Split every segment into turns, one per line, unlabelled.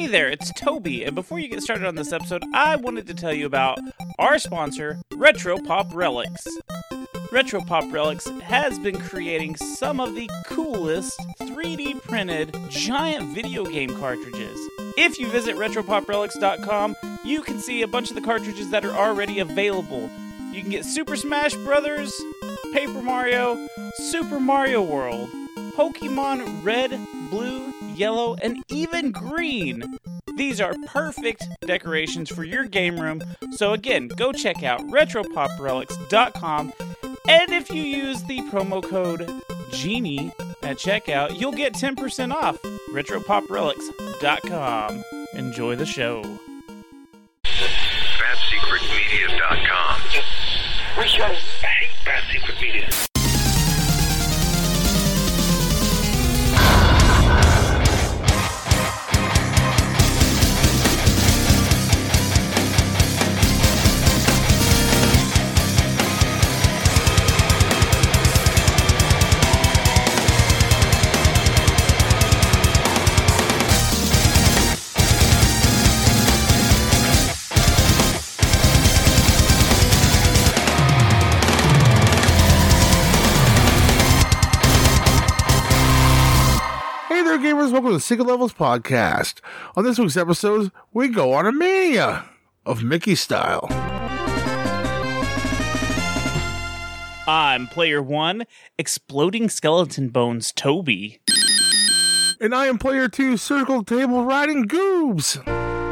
there, it's Toby, and before you get started on this episode, I wanted to tell you about our sponsor, Retro Pop Relics. Retro Pop Relics has been creating some of the coolest 3D printed giant video game cartridges. If you visit RetroPopRelics.com, you can see a bunch of the cartridges that are already available. You can get Super Smash Bros., Paper Mario, Super Mario World, Pokemon Red, Blue, Yellow, and even Green. These are perfect decorations for your game room, so again, go check out RetroPopRelics.com, and if you use the promo code GENIE at checkout, you'll get 10% off. RetroPopRelics.com. Enjoy the show.
BadSecretMedia.com. I hate Bad Secret Media.
Gamers, welcome to the Secret Levels podcast. On this week's episode, we go on a mania of Mickey style.
I'm Player 1, Exploding Skeleton Bones Toby.
And I am Player 2, Circle Table Riding Goobs.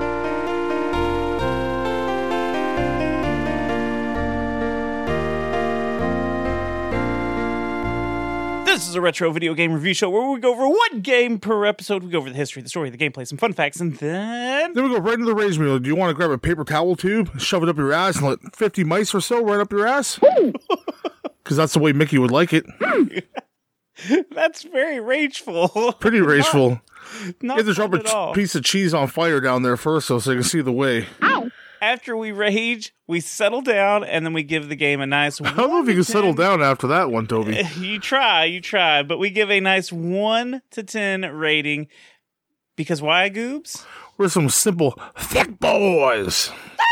This is a retro video game review show where we go over one game per episode. We go over the history, the story, the gameplay, some fun facts, and then
we go right into the rage meal. Do you want to grab a paper towel tube, shove it up your ass, and let 50 mice or so right up your ass? Because that's the way Mickey would like it.
That's very rageful.
Pretty rageful.
You
have to drop a piece of cheese on fire down there first so you can see the way.
Ow. After we rage, we settle down, and then we give the game a nice...
I don't know if you can settle down after that one, Toby.
You try, but we give a nice 1 to 10 rating. Because why, Goobs?
We're some simple, thick boys.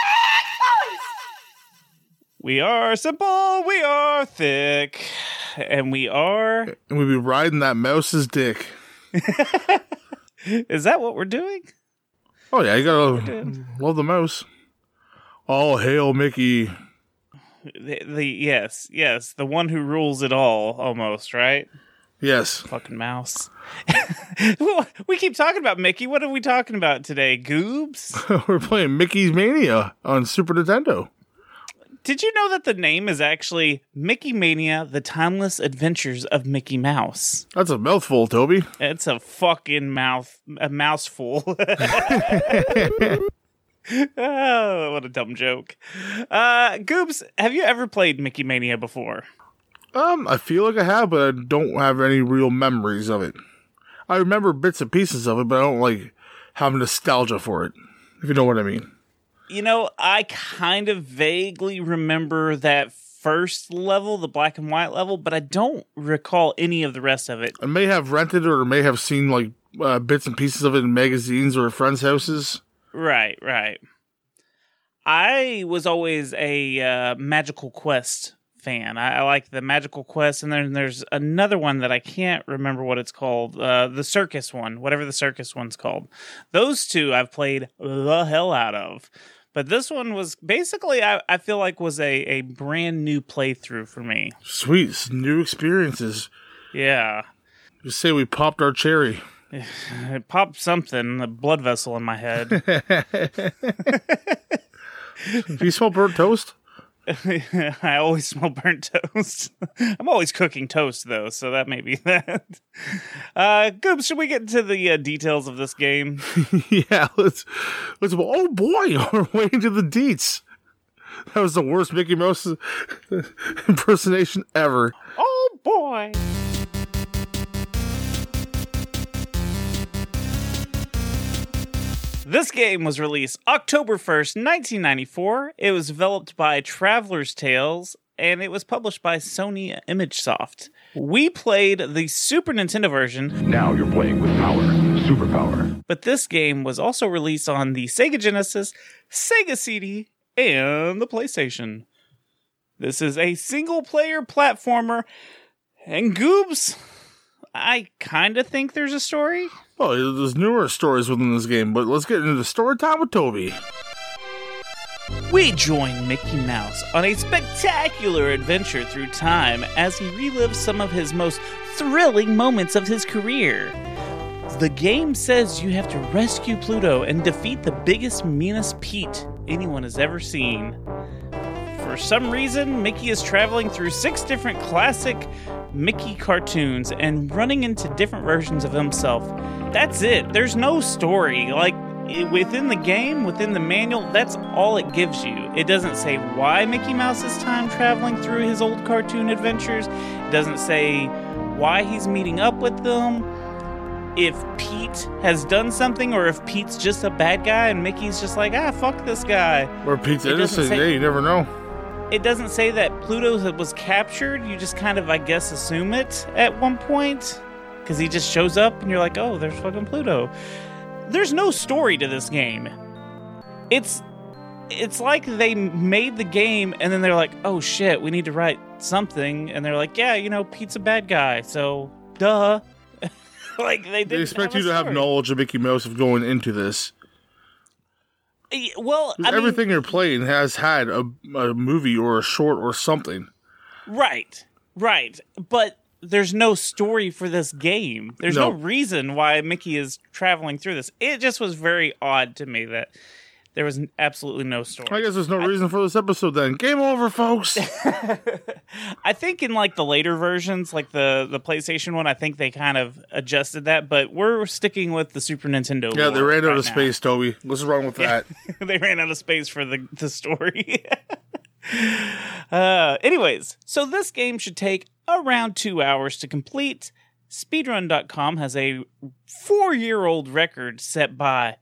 We are simple, we are thick, and we are...
And we be riding that mouse's dick.
Is that what we're doing?
Oh, yeah, you gotta love the mouse. All hail Mickey.
Yes, the one who rules it all, almost, right?
Yes.
Fucking mouse. We keep talking about Mickey. What are we talking about today, Goobs?
We're playing Mickey's Mania on Super Nintendo.
Did you know that the name is actually Mickey Mania, The Timeless Adventures of Mickey Mouse?
That's a mouthful, Toby.
It's a fucking mouthful. Oh, what a dumb joke. Goobs, have you ever played Mickey Mania before?
I feel like I have, but I don't have any real memories of it. I remember bits and pieces of it, but I don't have nostalgia for it, if you know what I mean.
You know, I kind of vaguely remember that first level, the black and white level, but I don't recall any of the rest of it.
I may have rented or may have seen bits and pieces of it in magazines or friends' houses.
Right. I was always a Magical Quest fan. I like the Magical Quest, and then there's another one that I can't remember what it's called. The Circus one, whatever the Circus one's called. Those two I've played the hell out of. But this one was basically, I feel like, was a brand new playthrough for me.
Sweet, some new experiences.
Yeah.
Just say we popped our cherry.
It popped something, a blood vessel in my head.
Do you smell burnt toast?
I always smell burnt toast. I'm always cooking toast, though, so that may be that. Goobs, should we get into the details of this game?
Yeah, let's. Oh boy, we're way into the deets. That was the worst Mickey Mouse impersonation ever.
Oh boy. This game was released October 1st, 1994. It was developed by Traveler's Tales, and it was published by Sony ImageSoft. We played the Super Nintendo version.
Now you're playing with power. superpower.
But this game was also released on the Sega Genesis, Sega CD, and the PlayStation. This is a single-player platformer, and Goobs, I kind of think there's a story.
Oh, there's numerous stories within this game, but let's get into story time with Toby.
We join Mickey Mouse on a spectacular adventure through time as he relives some of his most thrilling moments of his career. The game says you have to rescue Pluto and defeat the biggest, meanest Pete anyone has ever seen. For some reason, Mickey is traveling through 6 different classic Mickey cartoons and running into different versions of himself. That's it. There's no story. Like, within the game, within the manual, that's all it gives you. It doesn't say why Mickey Mouse is time traveling through his old cartoon adventures. It doesn't say why he's meeting up with them. If Pete has done something, or if Pete's just a bad guy and Mickey's just like, fuck this guy.
Or Pete's innocent, yeah, you never know.
It doesn't say that Pluto was captured. You just kind of, I guess, assume it at one point. Because he just shows up and you're like, oh, there's fucking Pluto. There's no story to this game. It's like they made the game and then they're like, oh shit, we need to write something. And they're like, yeah, Pete's a bad guy, so duh. Like they
expect you to have knowledge of Mickey Mouse of going into this.
Well,
everything you're playing has had a movie or a short or something.
Right. But there's no story for this game. There's no reason why Mickey is traveling through this. It just was very odd to me that there was absolutely no story.
I guess there's no reason for this episode then. Game over, folks.
I think in like the later versions, like the PlayStation one, I think they kind of adjusted that, but we're sticking with the Super Nintendo.
Yeah, they ran out of space, Toby. What's wrong with that?
They ran out of space for the story. Anyways, so this game should take around 2 hours to complete. Speedrun.com has a 4-year-old record set by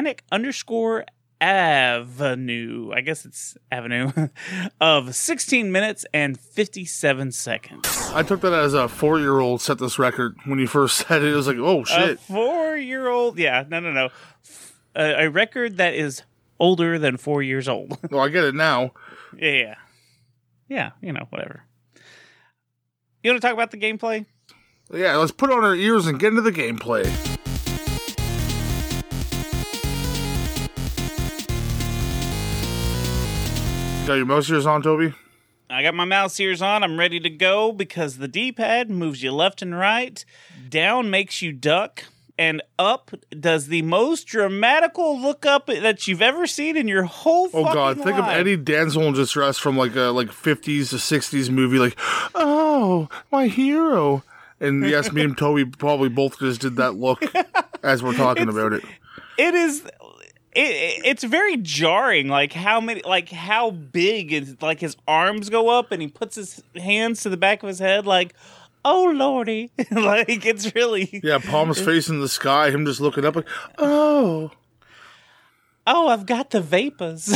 Panic_Avenue. I guess it's Avenue of 16 minutes and 57 seconds.
I took that as a 4-year-old set this record. When you first said it, it was like, oh shit.
A 4-year-old? Yeah, no. A record that is older than 4 years old.
Well, I get it now.
Yeah, whatever. You want to talk about the gameplay?
Yeah, let's put on our ears and get into the gameplay. Got your mouse ears on, Toby?
I got my mouse ears on. I'm ready to go because the D-pad moves you left and right. Down makes you duck. And up does the most dramatical look up that you've ever seen in your whole fucking life.
Oh, God. Think of any damsel in distress from like a 50s to 60s movie. Like, oh, my hero. And yes, me and Toby probably both just did that look as we're talking about it.
It is... It's very jarring, like how big is like his arms go up and he puts his hands to the back of his head like, oh lordy. Like it's really...
Yeah, palms facing the sky, him just looking up like, oh,
I've got the vapors.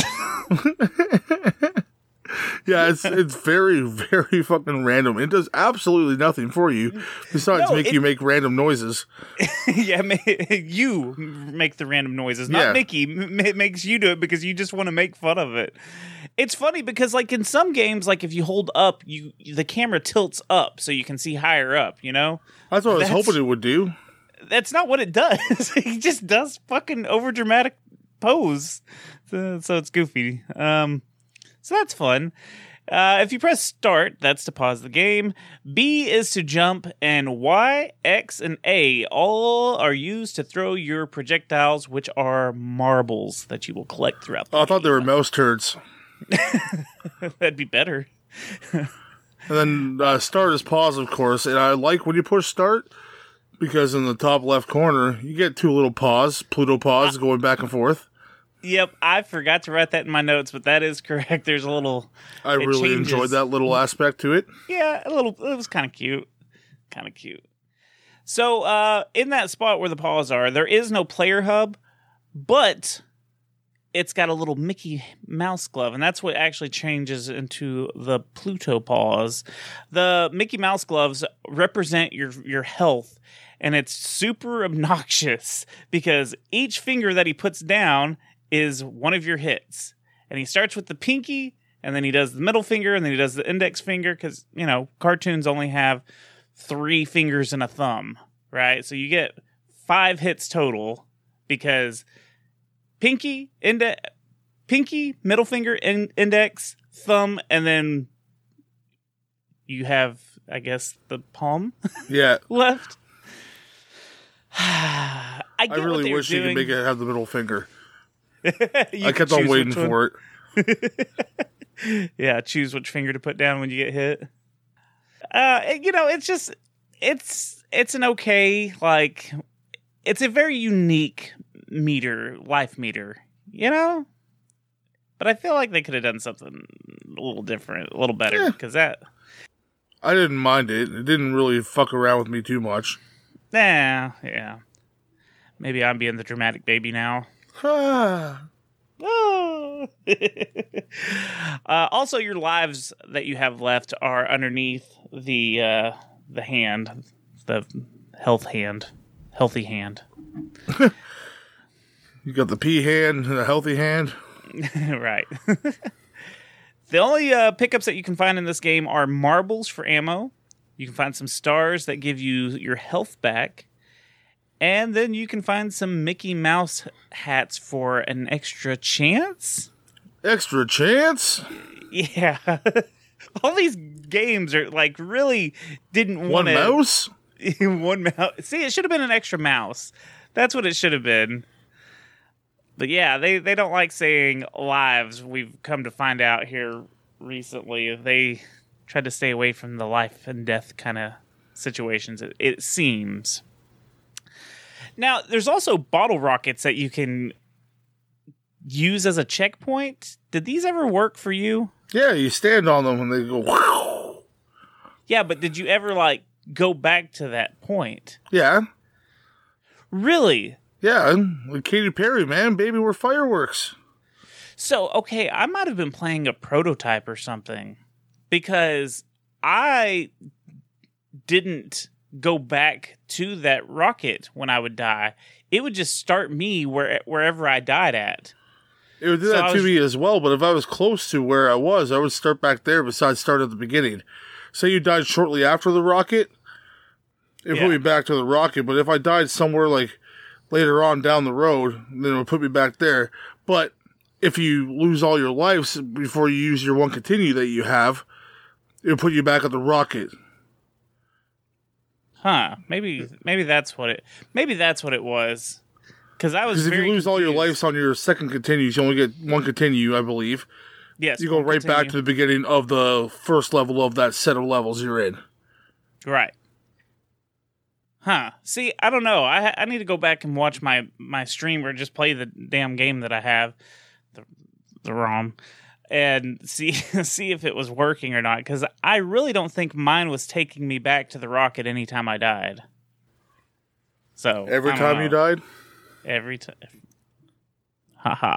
Yeah, it's very, very fucking random. It does absolutely nothing for you besides you make random noises.
Yeah, you make the random noises, not Mickey. It makes you do it because you just want to make fun of it. It's funny because, like, in some games, like, if you hold up, the camera tilts up so you can see higher up, you know?
That's what I was hoping it would do.
That's not what it does. It just does fucking overdramatic pose. So it's goofy. So that's fun. If you press start, that's to pause the game. B is to jump, and Y, X, and A all are used to throw your projectiles, which are marbles that you will collect throughout the game.
I thought they were mouse turds.
That'd be better.
And then start is pause, of course. And I like when you push start, because in the top left corner, you get two little paws, Pluto paws, going back and forth.
Yep, I forgot to write that in my notes, but that is correct. There's a little...
I really enjoyed that little aspect to it.
Yeah, a little. It was kind of cute. So, in that spot where the paws are, there is no player hub, but it's got a little Mickey Mouse glove, and that's what actually changes into the Pluto paws. The Mickey Mouse gloves represent your health, and it's super obnoxious because each finger that he puts down is one of your hits. And he starts with the pinky, and then he does the middle finger, and then he does the index finger, because, cartoons only have 3 fingers and a thumb, right? So you get 5 hits total, because pinky, middle finger, index, thumb, and then you have, I guess, the palm
Yeah.
left. I
really wish you could make it have the middle finger.
I
kept on waiting for
it. Yeah, choose which finger to put down when you get hit. It's an okay, it's a very unique life meter, But I feel like they could have done something a little different, a little better, because that...
I didn't mind it. It didn't really fuck around with me too much.
Yeah. Maybe I'm being the dramatic baby now. Also, your lives that you have left are underneath the hand, the healthy hand.
You got the pea hand and the healthy hand.
Right. The only pickups that you can find in this game are marbles for ammo. You can find some stars that give you your health back. And then you can find some Mickey Mouse hats for an extra chance.
Extra chance?
Yeah. All these games are really didn't want
one mouse?
One mouse. See, it should have been an extra mouse. That's what it should have been. But yeah, they don't like saying lives. We've come to find out here recently. They tried to stay away from the life and death kind of situations, it seems. Now, there's also bottle rockets that you can use as a checkpoint. Did these ever work for you?
Yeah, you stand on them and they go... Whoosh.
Yeah, but did you ever, go back to that point?
Yeah.
Really?
Yeah, with Katy Perry, man. Baby, we're fireworks.
So, okay, I might have been playing a prototype or something, because I didn't go back to that rocket when I would die. It would just start me wherever I died at.
It would do that to me as well, but if I was close to where I would start back there besides start at the beginning. Say you died shortly after the rocket, it would put me back to the rocket, but if I died somewhere later on down the road, then it would put me back there. But if you lose all your lives before you use your one continue that you have, it would put you back at the rocket.
Huh? Maybe that's what it. Maybe that's what it was. Because
if you lose all your lives on your second continues, you only get one continue, I believe.
Yes.
You go right back to the beginning of the first level of that set of levels you're in.
Right. Huh. See, I don't know. I need to go back and watch my stream or just play the damn game that I have, the ROM, and see if it was working or not. Because I really don't think mine was taking me back to the rocket anytime I died. So
every time you died?
Every time. Haha.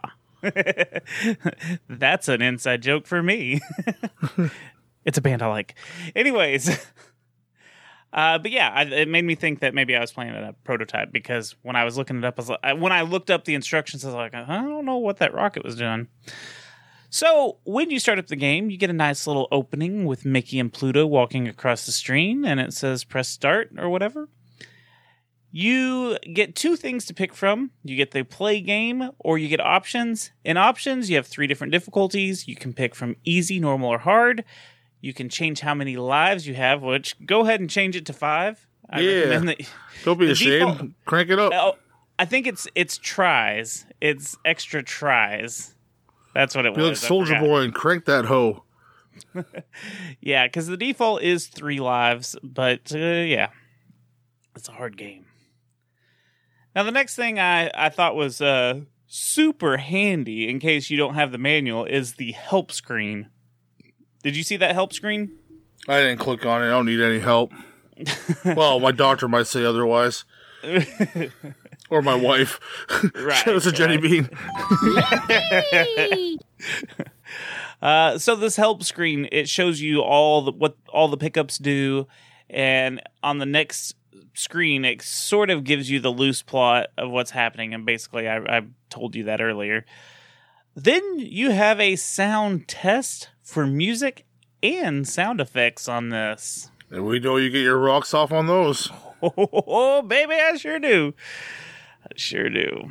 That's an inside joke for me. It's a band I like. Anyways. But yeah, it made me think that maybe I was playing a prototype, because when I was looking it up, when I looked up the instructions, I was like, I don't know what that rocket was doing. So when you start up the game, you get a nice little opening with Mickey and Pluto walking across the screen, and it says press start or whatever. You get 2 things to pick from. You get the play game, or you get options. In options, you have 3 different difficulties. You can pick from easy, normal, or hard. You can change how many lives you have, which go ahead and change it to 5. I recommend that.
Don't be ashamed. Crank it up.
I think it's tries. It's extra tries. That's what it was.
Be like Soldier Boy and crank that hoe.
Yeah, because the default is 3 lives, but yeah, it's a hard game. Now, the next thing I thought was super handy, in case you don't have the manual, is the help screen. Did you see that help screen?
I didn't click on it. I don't need any help. Well, my doctor might say otherwise. Or my wife.
Right,
Shout out to Jenny Bean.
So this help screen, it shows you what all the pickups do, and on the next screen, it sort of gives you the loose plot of what's happening. And basically, I told you that earlier. Then you have a sound test for music and sound effects on this.
And we know you get your rocks off on those.
Oh, baby, I sure do. I sure do.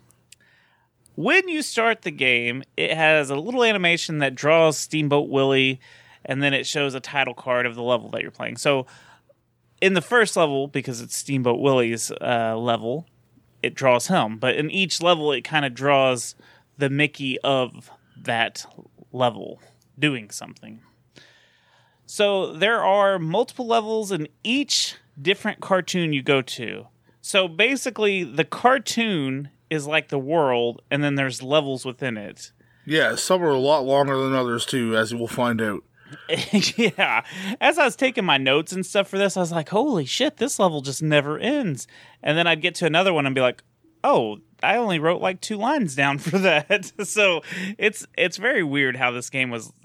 When you start the game, it has a little animation that draws Steamboat Willie, and then it shows a title card of the level that you're playing. So in the first level, because it's Steamboat Willie's level, it draws him. But in each level, it kind of draws the Mickey of that level doing something. So there are multiple levels in each different cartoon you go to. So basically, the cartoon is like the world, and then there's levels within it.
Yeah, some are a lot longer than others, too, as we'll find out.
Yeah. As I was taking my notes and stuff for this, I was like, holy shit, this level just never ends. And then I'd get to another one and be like, oh, I only wrote like 2 lines down for that. So it's very weird how this game was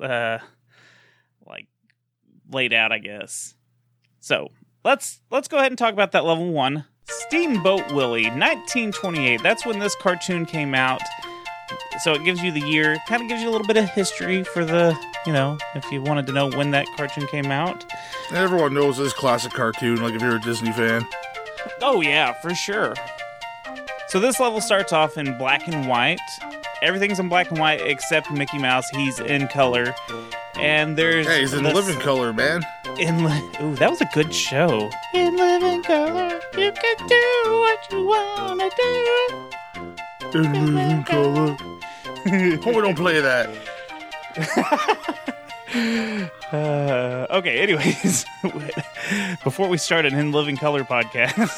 like laid out, I guess. So let's go ahead and talk about that level 1. Steamboat Willie, 1928. That's when this cartoon came out. So it gives you the year, kind of gives you a little bit of history for the, if you wanted to know when that cartoon came out.
Everyone knows this classic cartoon, like if you're a Disney fan.
Oh yeah, for sure. So this level starts off in black and white. Everything's in black and white except Mickey Mouse. He's in color. And there's...
Hey, he's in living color, man.
Ooh, that was a good show. In living color, you can do what you want to do.
In living color. Hope we don't play that.
Okay, anyways. Before we start an In Living Color podcast.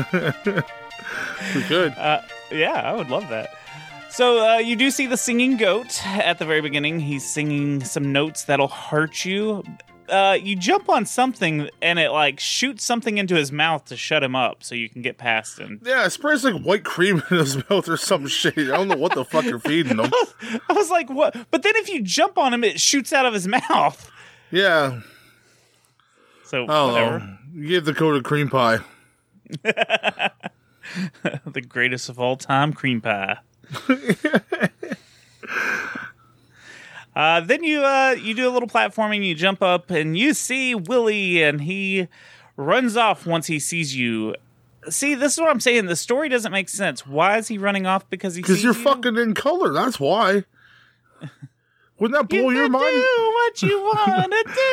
We could.
Yeah, I would love that. So you do see the singing goat at the very beginning. He's singing some notes that'll hurt you. You jump on something and it like shoots something into his mouth to shut him up so you can get past him.
Yeah, it sprays like white cream in his mouth or some shit. I don't know what the fuck you're feeding him.
I was like, what? But then if you jump on him, it shoots out of his mouth.
Yeah.
So
whatever. You give the coat of cream pie.
The greatest of all time, cream pie. Then you do a little platforming, you jump up, and you see Willie, and he runs off once he sees you. See, this is what I'm saying. The story doesn't make sense. Why is he running off? Because
you're fucking in color. That's why. Wouldn't that blow your mind?
Do what you want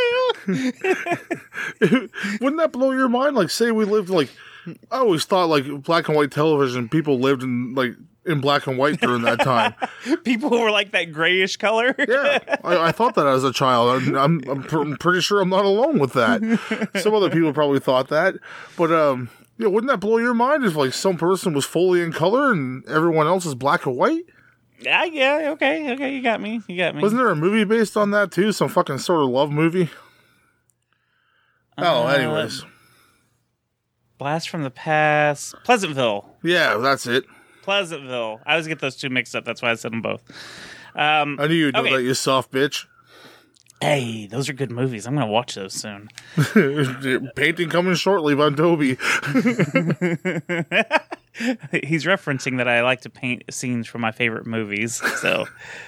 to do.
Wouldn't that blow your mind? Like, say we lived like, I always thought like black and white television. People lived in like in black and white during that time.
People were like that grayish color.
Yeah, I thought that as a child. I'm pretty sure I'm not alone with that. Some other people probably thought that, but yeah, wouldn't that blow your mind if like some person was fully in color and everyone else is black and white?
Yeah, okay, you got me.
Wasn't there a movie based on that too? Some fucking sort of love movie? Anyways.
Blast from the Past. Pleasantville.
Yeah, that's it.
Pleasantville. I always get those two mixed up. That's why I said them both.
I knew you'd know that, you soft bitch.
Hey, those are good movies. I'm going to watch those soon.
Painting coming shortly by Toby.
He's referencing that I like to paint scenes from my favorite movies. So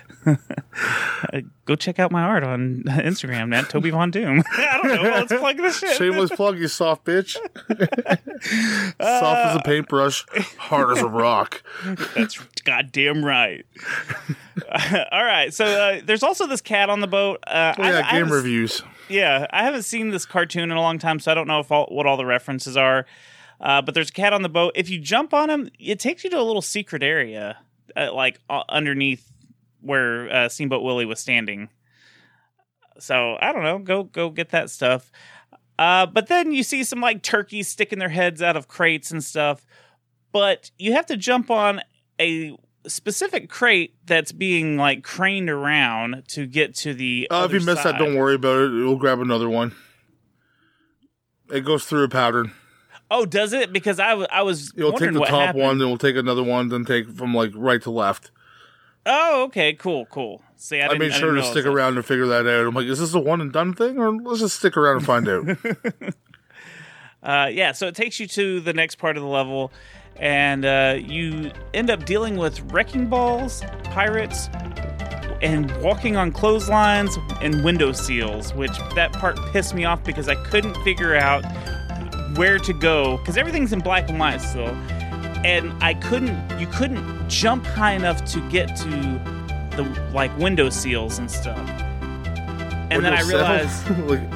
go check out my art on Instagram at Toby Von Doom. I don't know. Let's plug this shit.
Shameless plug, you soft bitch. Soft as a paintbrush, hard as a rock.
That's goddamn right. All right. So there's also this cat on the boat.
Game reviews.
Yeah, I haven't seen this cartoon in a long time, so I don't know what all the references are. But there's a cat on the boat. If you jump on him, it takes you to a little secret area, underneath where Steamboat Willie was standing. So I don't know. Go get that stuff. But then you see some like turkeys sticking their heads out of crates and stuff. But you have to jump on a specific crate that's being like craned around to get to the other
if you miss
side.
that, don't worry about it. We'll grab another one. It goes through a pattern.
Oh, does it? Because I was
You'll take
wondering
the
what
top
happened.
one, then we'll take another one, then take from like right to left.
Oh, okay, cool. See,
I made sure to stick around and figure that out. I'm like, is this a one and done thing, or let's just stick around and find out?
Yeah, so it takes you to the next part of the level, and you end up dealing with wrecking balls, pirates, and walking on clotheslines and window seals, which that part pissed me off because I couldn't figure out where to go, because everything's in black and white still, and you couldn't jump high enough to get to the like window seals and stuff. And then I realized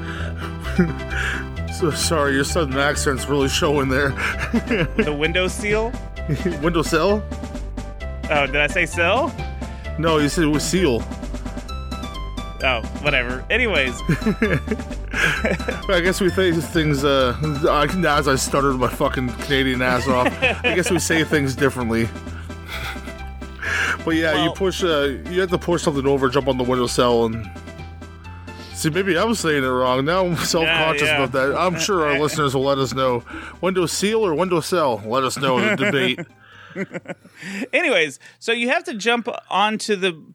So sorry, your southern accent's really showing there.
the window seal.
Window cell?
Oh, did I say cell?
No, you said it was seal.
Oh, whatever. Anyways,
I guess we say things, as I stuttered my fucking Canadian ass off, I guess we say things differently. But yeah,
Well-
you have to push something over, jump on the windowsill, and... See, maybe I'm saying it wrong. Now I'm self-conscious
Yeah.
about that. I'm sure our listeners will let us know. Window seal or window cell? Let us know in the debate.
anyways, so you have to jump onto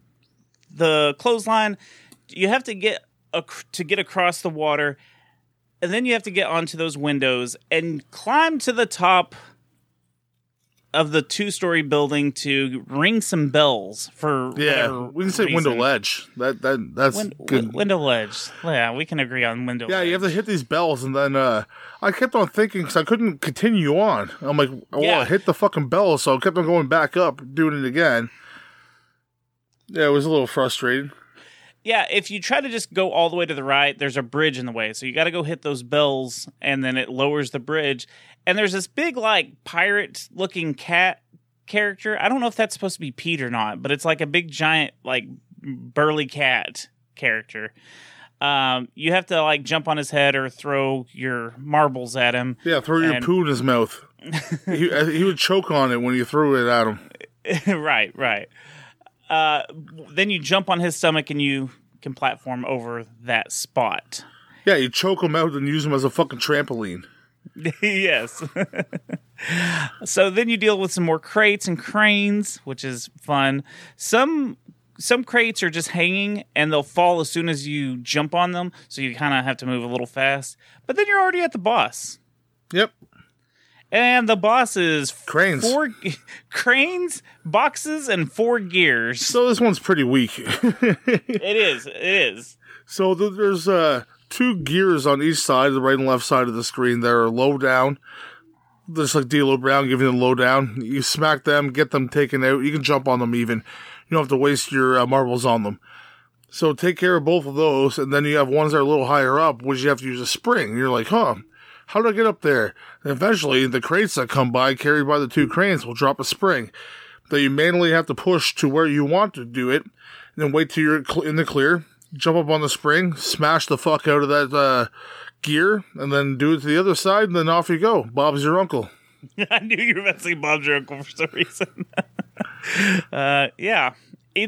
the clothesline. You have to get across the water, and then you have to get onto those windows and climb to the top of the 2-story building to ring some bells for
Yeah,
whatever
we can say
reason.
window ledge. That's good.
Window ledge. Yeah, we can agree on window
Yeah,
ledge.
you have to hit these bells, and then I kept on thinking because I couldn't continue on. I'm like, I hit the fucking bell, so I kept on going back up, doing it again. Yeah, it was a little frustrating.
Yeah, if you try to just go all the way to the right, there's a bridge in the way. So you got to go hit those bells, and then it lowers the bridge. And there's this big, like, pirate-looking cat character. I don't know if that's supposed to be Pete or not, but it's like a big, giant, like, burly cat character. You have to, like, jump on his head or throw your marbles at him.
Yeah, throw your poo in his mouth. he would choke on it when you threw it at him.
Right. Then you jump on his stomach and you can platform over that spot.
Yeah, you choke him out and use him as a fucking trampoline.
Yes. So then you deal with some more crates and cranes, which is fun. Some crates are just hanging and they'll fall as soon as you jump on them, so you kind of have to move a little fast. But then you're already at the boss.
Yep.
And the boss is
Cranes.
4 cranes, boxes, and 4 gears.
So this one's pretty weak.
It is.
So there's 2 gears on each side, the right and left side of the screen. That are low down. Just like D'Lo Brown giving them low down. You smack them, get them taken out. You can jump on them even. You don't have to waste your marbles on them. So take care of both of those, and then you have ones that are a little higher up, which you have to use a spring. And you're like, how do I get up there? And eventually, the crates that come by, carried by the 2 cranes, will drop a spring that you manually have to push to where you want to do it, and then wait till you're in the clear, jump up on the spring, smash the fuck out of that gear, and then do it to the other side, and then off you go. Bob's your uncle.
I knew you were about to say Bob's your uncle for some reason. Yeah.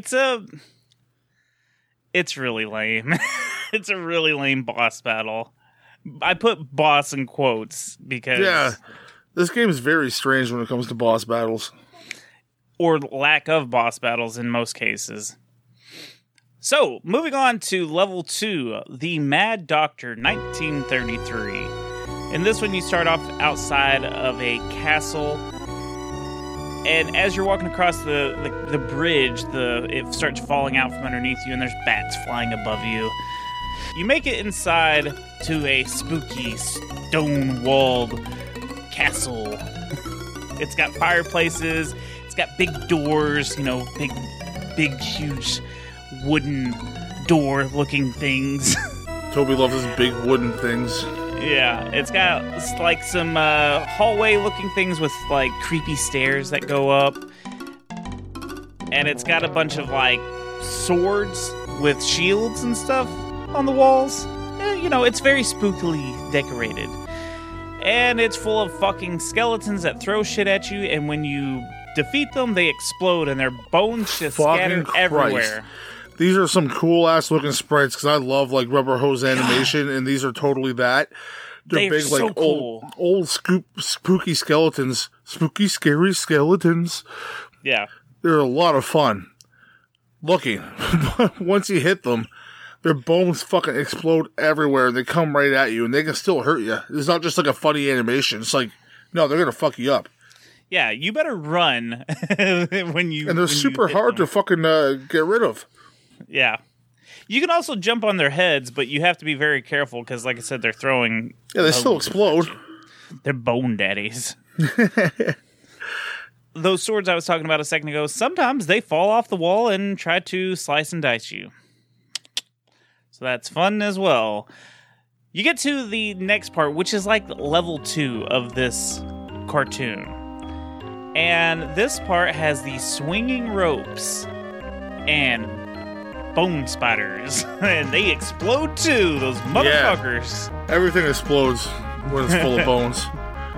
It's really lame. It's a really lame boss battle. I put boss in quotes because...
Yeah, this game is very strange when it comes to boss battles.
Or lack of boss battles in most cases. So, moving on to level 2, the Mad Doctor 1933. In this one, you start off outside of a castle, and as you're walking across the bridge, it starts falling out from underneath you, and there's bats flying above you. You make it inside to a spooky, stone-walled castle. It's got fireplaces, it's got big doors, big, huge wooden door-looking things.
Toby loves his big wooden things.
Yeah, it's got like some hallway-looking things with like creepy stairs that go up. And it's got a bunch of like swords with shields and stuff on the walls. It's very spookily decorated. And it's full of fucking skeletons that throw shit at you, and when you defeat them, they explode and their bones just scatter everywhere.
These are some cool ass looking sprites because I love like rubber hose animation, and these are totally that. They're big,
so
like
cool.
old spooky skeletons. Spooky, scary skeletons.
Yeah.
They're a lot of fun looking. Once you hit them, their bones fucking explode everywhere. They come right at you, and they can still hurt you. It's not just like a funny animation. It's like, no, they're gonna fuck you up.
Yeah, you better run when you.
And they're super hard to fucking get rid of.
Yeah. You can also jump on their heads, but you have to be very careful because, like I said, they're throwing.
Yeah, they still explode.
They're bone daddies. Those swords I was talking about a second ago, sometimes they fall off the wall and try to slice and dice you. So that's fun as well. You get to the next part, which is like level 2 of this cartoon. And this part has the swinging ropes and bone spiders. And they explode too, those motherfuckers.
Yeah. Everything explodes when it's full of bones.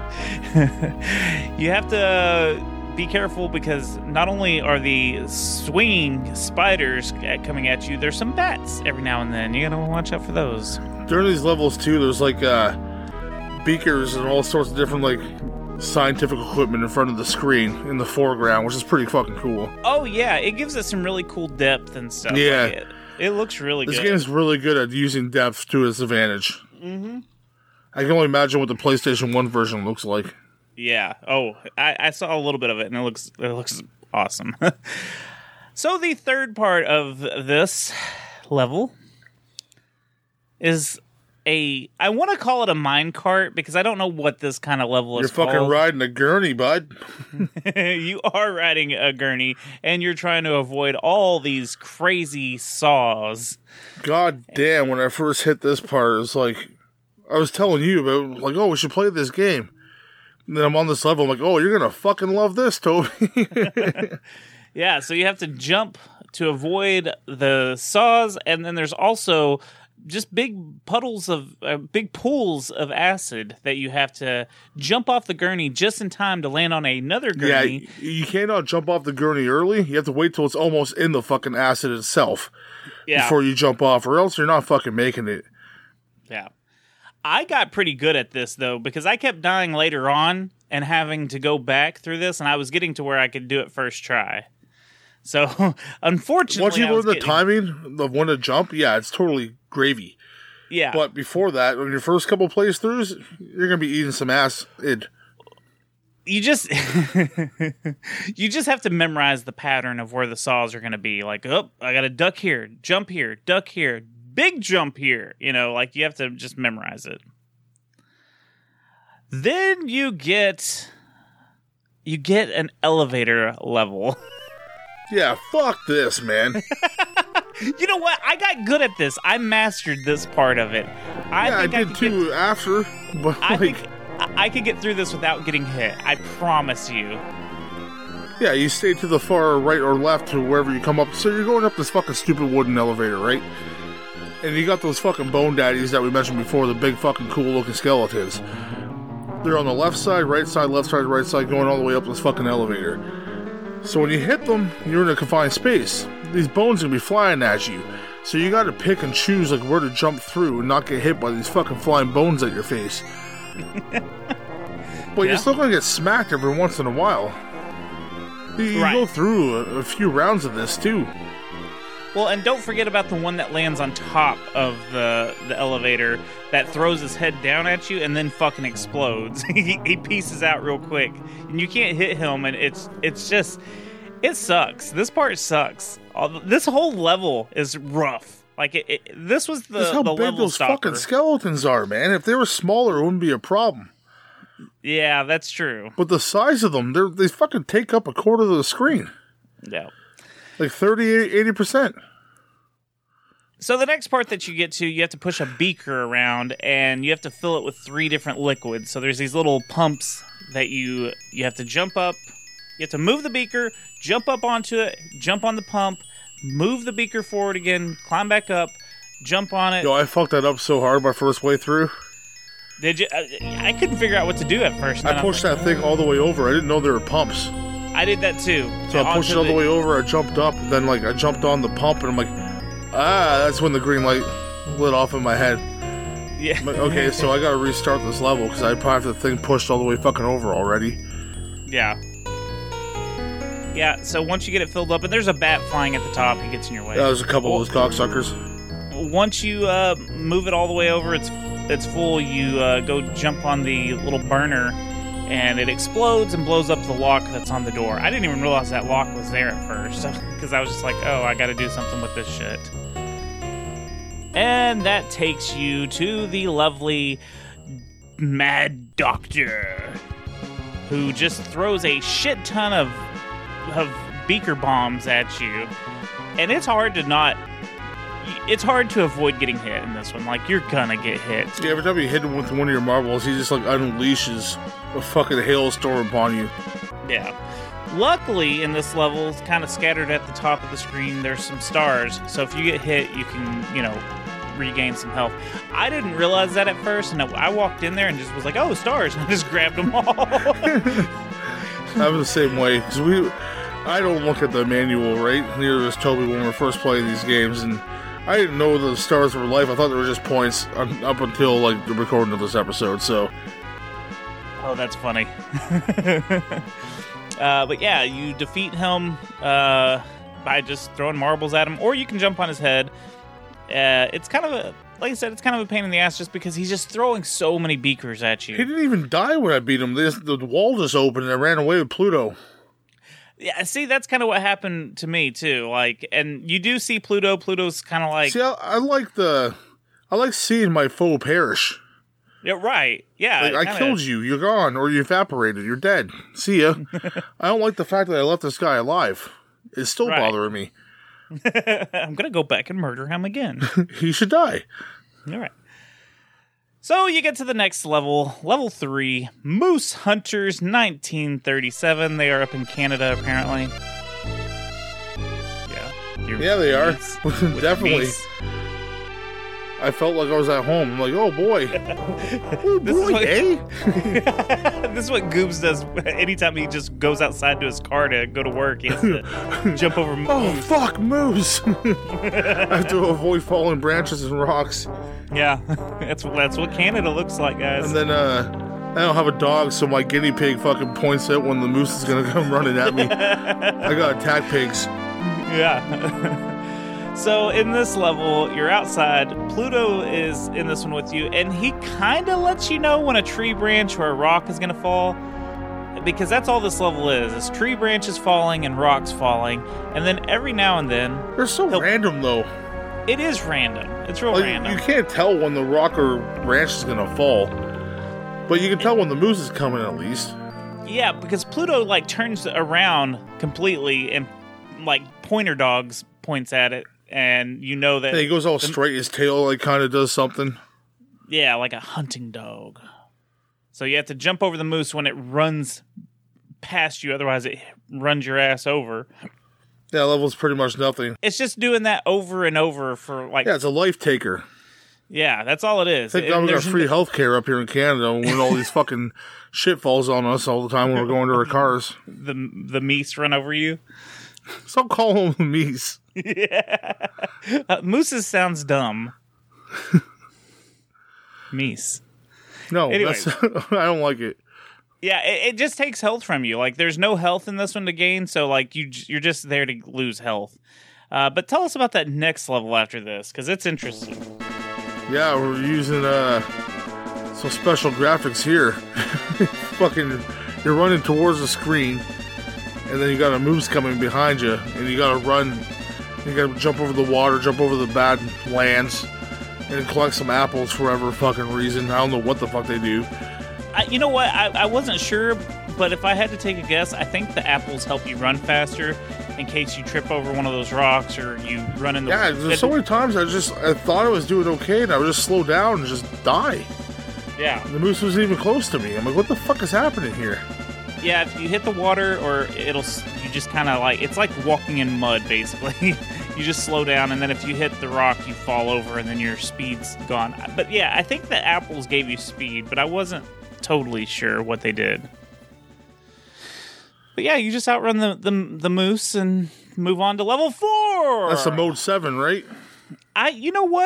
You have to be careful because not only are the swinging spiders coming at you, there's some bats every now and then. You gotta watch out for those.
During these levels too, there's like beakers and all sorts of different like scientific equipment in front of the screen in the foreground, which is pretty fucking cool.
Oh yeah, it gives it some really cool depth and stuff.
Yeah,
like it looks really good.
This game is really good at using depth to its advantage.
Mm-hmm.
I can only imagine what the PlayStation 1 version looks like.
Yeah. Oh, I saw a little bit of it, and it looks awesome. So the third part of this level is I want to call it a minecart because I don't know what this kind of level is called.
You're fucking riding a gurney, bud.
You are riding a gurney, and you're trying to avoid all these crazy saws.
God damn, when I first hit this part, it's like, I was telling you about, like, oh, we should play this game. And then I'm on this level, I'm like, oh, you're going to fucking love this, Toby.
Yeah, so you have to jump to avoid the saws, and then there's also just big pools of acid that you have to jump off the gurney just in time to land on another gurney.
Yeah, you cannot jump off the gurney early. You have to wait till it's almost in the fucking acid itself before you jump off, or else you're not fucking making it.
Yeah. I got pretty good at this, though, because I kept dying later on and having to go back through this, and I was getting to where I could do it first try. So, unfortunately,
once you learn the timing of when to jump, yeah, it's totally gravy.
Yeah.
But before that, on your first couple playthroughs, you're going to be eating some acid.
You just you just have to memorize the pattern of where the saws are going to be. Like, oh, I got to duck here, jump here, duck here, big jump here. You know, like you have to just memorize it. Then you get an elevator level.
Yeah, fuck this, man.
You know what? I got good at this. I mastered this part of it.
I did too after, but
I could get through this without getting hit. I promise you.
Yeah, you stay to the far right or left to wherever you come up. So you're going up this fucking stupid wooden elevator, right? And you got those fucking bone daddies that we mentioned before, the big fucking cool looking skeletons. They're on the left side, right side, right side, going all the way up this fucking elevator. So when you hit them, you're in a confined space. These bones are gonna be flying at you. So you gotta pick and choose like where to jump through and not get hit by these fucking flying bones at your face. But you're still gonna get smacked every once in a while. You go through a few rounds of this too.
Well, and don't forget about the one that lands on top of the elevator that throws his head down at you and then fucking explodes. He pieces out real quick, and you can't hit him, and it's just, it sucks. This part sucks. This whole level is rough. Like this was the
how big
level
those
stopper.
Fucking skeletons are, man. If they were smaller, it wouldn't be a problem.
Yeah, that's true.
But the size of them, they fucking take up a quarter of the screen.
Yeah.
Like 80%.
So the next part that you get to, you have to push a beaker around, and you have to fill it with 3 different liquids. So there's these little pumps that you have to jump up. You have to move the beaker, jump up onto it, jump on the pump, move the beaker forward again, climb back up, jump on it.
Yo, I fucked that up so hard my first way through.
Did you? I couldn't figure out what to do at first.
I pushed that thing all the way over. I didn't know there were pumps.
I did that too.
So I pushed it all the way over, I jumped up, and then I jumped on the pump, and I'm like, that's when the green light lit off in my head.
Yeah.
Okay, so I gotta restart this level because I probably have the thing pushed all the way fucking over already.
Yeah. Yeah, so once you get it filled up, and there's a bat flying at the top, he gets in your way.
Yeah, there's a couple of those cocksuckers.
Once you move it all the way over, it's full, you go jump on the little burner, and it explodes and blows up the lock that's on the door. I didn't even realize that lock was there at first, because I was just like, oh, I gotta do something with this shit. And that takes you to the lovely Mad Doctor, who just throws a shit ton of beaker bombs at you. And it's hard to avoid getting hit in this one. Like, you're gonna get hit.
Yeah, every time you hit him with one of your marbles, he just, like, unleashes a fucking hailstorm upon you.
Yeah. Luckily, in this level, it's kind of scattered at the top of the screen, there's some stars. So if you get hit, you can, regain some health. I didn't realize that at first, and I walked in there and just was like, oh, stars, and I just grabbed them all.
I'm the same way, because I don't look at the manual, right? Neither does Toby when we're first playing these games, and I didn't know the stars were life. I thought they were just points up until, like, the recording of this episode, so...
Oh, that's funny. But yeah, you defeat him by just throwing marbles at him, or you can jump on his head. It's kind of like I said, it's kind of a pain in the ass just because he's just throwing so many beakers at you.
He didn't even die when I beat him. The wall just opened and I ran away with Pluto.
Yeah, see, that's kind of what happened to me too. Like, and you do see Pluto. Pluto's kind of like.
See, I like seeing my foe perish.
Yeah, right. Yeah,
like, I killed you. You're gone, or you evaporated. You're dead. See ya. I don't like the fact that I left this guy alive. It's still bothering me.
I'm gonna go back and murder him again.
He should die.
All right. So you get to the next level, level 3, Moose Hunters 1937. They are up in Canada, apparently.
Yeah, they are.
With
Definitely.
Meese.
I felt like I was at home. I'm like, oh boy. Oh boy,
This is what Goobs does anytime he just goes outside to his car to go to work. He has to jump over Moose.
Oh, fuck, Moose. I have to avoid falling branches and rocks.
Yeah, that's what Canada looks like, guys.
And then, I don't have a dog, so my guinea pig fucking points out when the moose is gonna come running at me. I got attack pigs.
Yeah. So in this level, you're outside. Pluto is in this one with you, and he kind of lets you know when a tree branch or a rock is going to fall, because that's all this level is tree branches falling and rocks falling, and then every now and then...
They're so random, though.
It is random. It's real random.
You can't tell when the rock or branch is going to fall, but you can tell when the moose is coming, at least.
Yeah, because Pluto, like, turns around completely and, like, pointer dogs points at it. And you know that...
Yeah, he goes all straight, his tail like kind of does something.
Yeah, like a hunting dog. So you have to jump over the moose when it runs past you, otherwise it runs your ass over.
That level's pretty much nothing.
It's just doing that over and over for like...
Yeah, it's a life taker.
Yeah, that's all it is.
I think we got free healthcare up here in Canada when all these fucking shit falls on us all the time when we're going to our cars.
The meese run over you?
Stop calling them meese.
Yeah. Mooses sounds dumb. Meese.
No, anyways. I don't like it.
Yeah, it just takes health from you. Like, there's no health in this one to gain, so, like, you're just there to lose health. But tell us about that next level after this, because it's interesting.
Yeah, we're using some special graphics here. Fucking, you're running towards the screen, and then you got a moose coming behind you, and you gotta run. You gotta jump over the water, jump over the bad lands, and collect some apples for whatever fucking reason. I don't know what the fuck they do.
You know what? I wasn't sure, but if I had to take a guess, I think the apples help you run faster in case you trip over one of those rocks or you run in the...
Yeah, there's so many times I thought I was doing okay, and I would just slow down and just die.
Yeah.
The moose wasn't even close to me. I'm like, what the fuck is happening here?
Yeah, if you hit the water, or you just kind of like... It's like walking in mud, basically. You just slow down, and then if you hit the rock, you fall over, and then your speed's gone. But yeah, I think the apples gave you speed, but I wasn't totally sure what they did. But yeah, you just outrun the moose and move on to level 4.
That's a mode 7, right?
You know what?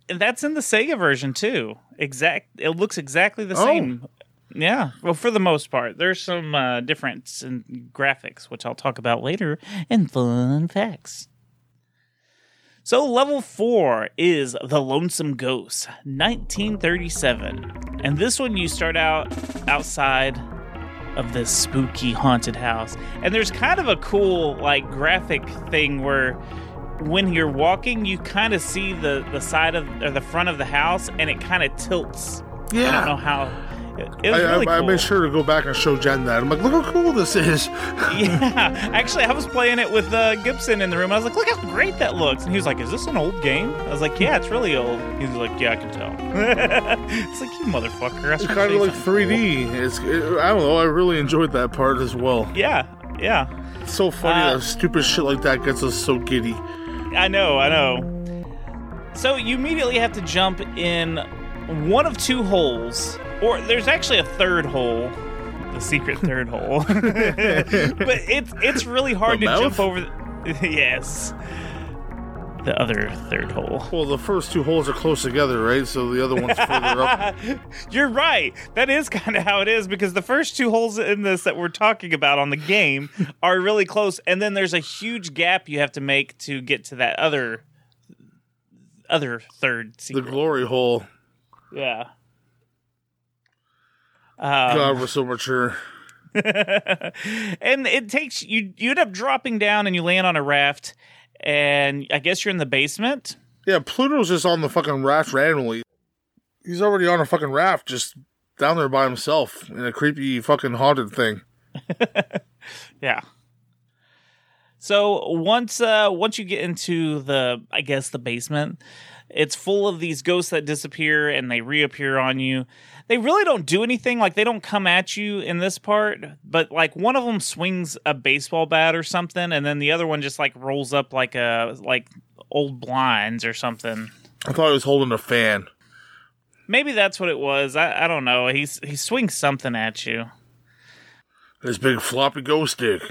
that's in the Sega version too. It looks exactly the same. Yeah, well, for the most part. There's some difference in graphics, which I'll talk about later in Fun Facts. So level 4 is The Lonesome Ghost, 1937. And this one you start out outside of this spooky haunted house. And there's kind of a cool like graphic thing where when you're walking, you kind of see the side of or the front of the house and it kind of tilts.
Yeah.
I don't know how. It was really cool.
I made sure to go back and show Jen that. I'm like, look how cool this is.
Yeah. Actually, I was playing it with Gibson in the room. I was like, look how great that looks. And he was like, is this an old game? I was like, yeah, it's really old. He was like, yeah, I can tell. It's like, you motherfucker.
It's kind of like 3D. I don't know. I really enjoyed that part as well.
Yeah.
It's so funny that stupid shit like that gets us so giddy.
I know. So you immediately have to jump in one of two holes. Or there's actually a third hole, the secret third hole. But it's really hard to jump over. Yes, the other third hole.
Well, the first two holes are close together, right? So the other one's further up.
You're right. That is kind of how it is because the first two holes in this that we're talking about on the game are really close, and then there's a huge gap you have to make to get to that other third secret.
The glory hole.
Yeah.
God, we're so mature.
And it takes you end up dropping down and you land on a raft, and I guess you're in the basement.
Yeah, Pluto's just on the fucking raft randomly. He's already on a fucking raft, just down there by himself in a creepy fucking haunted thing.
Yeah. So once you get into the basement, it's full of these ghosts that disappear and they reappear on you. They really don't do anything. Like, they don't come at you in this part, but like one of them swings a baseball bat or something, and then the other one just like rolls up like old blinds or something.
I thought he was holding a fan.
Maybe that's what it was. I don't know. He swings something at you.
This big floppy ghost dick.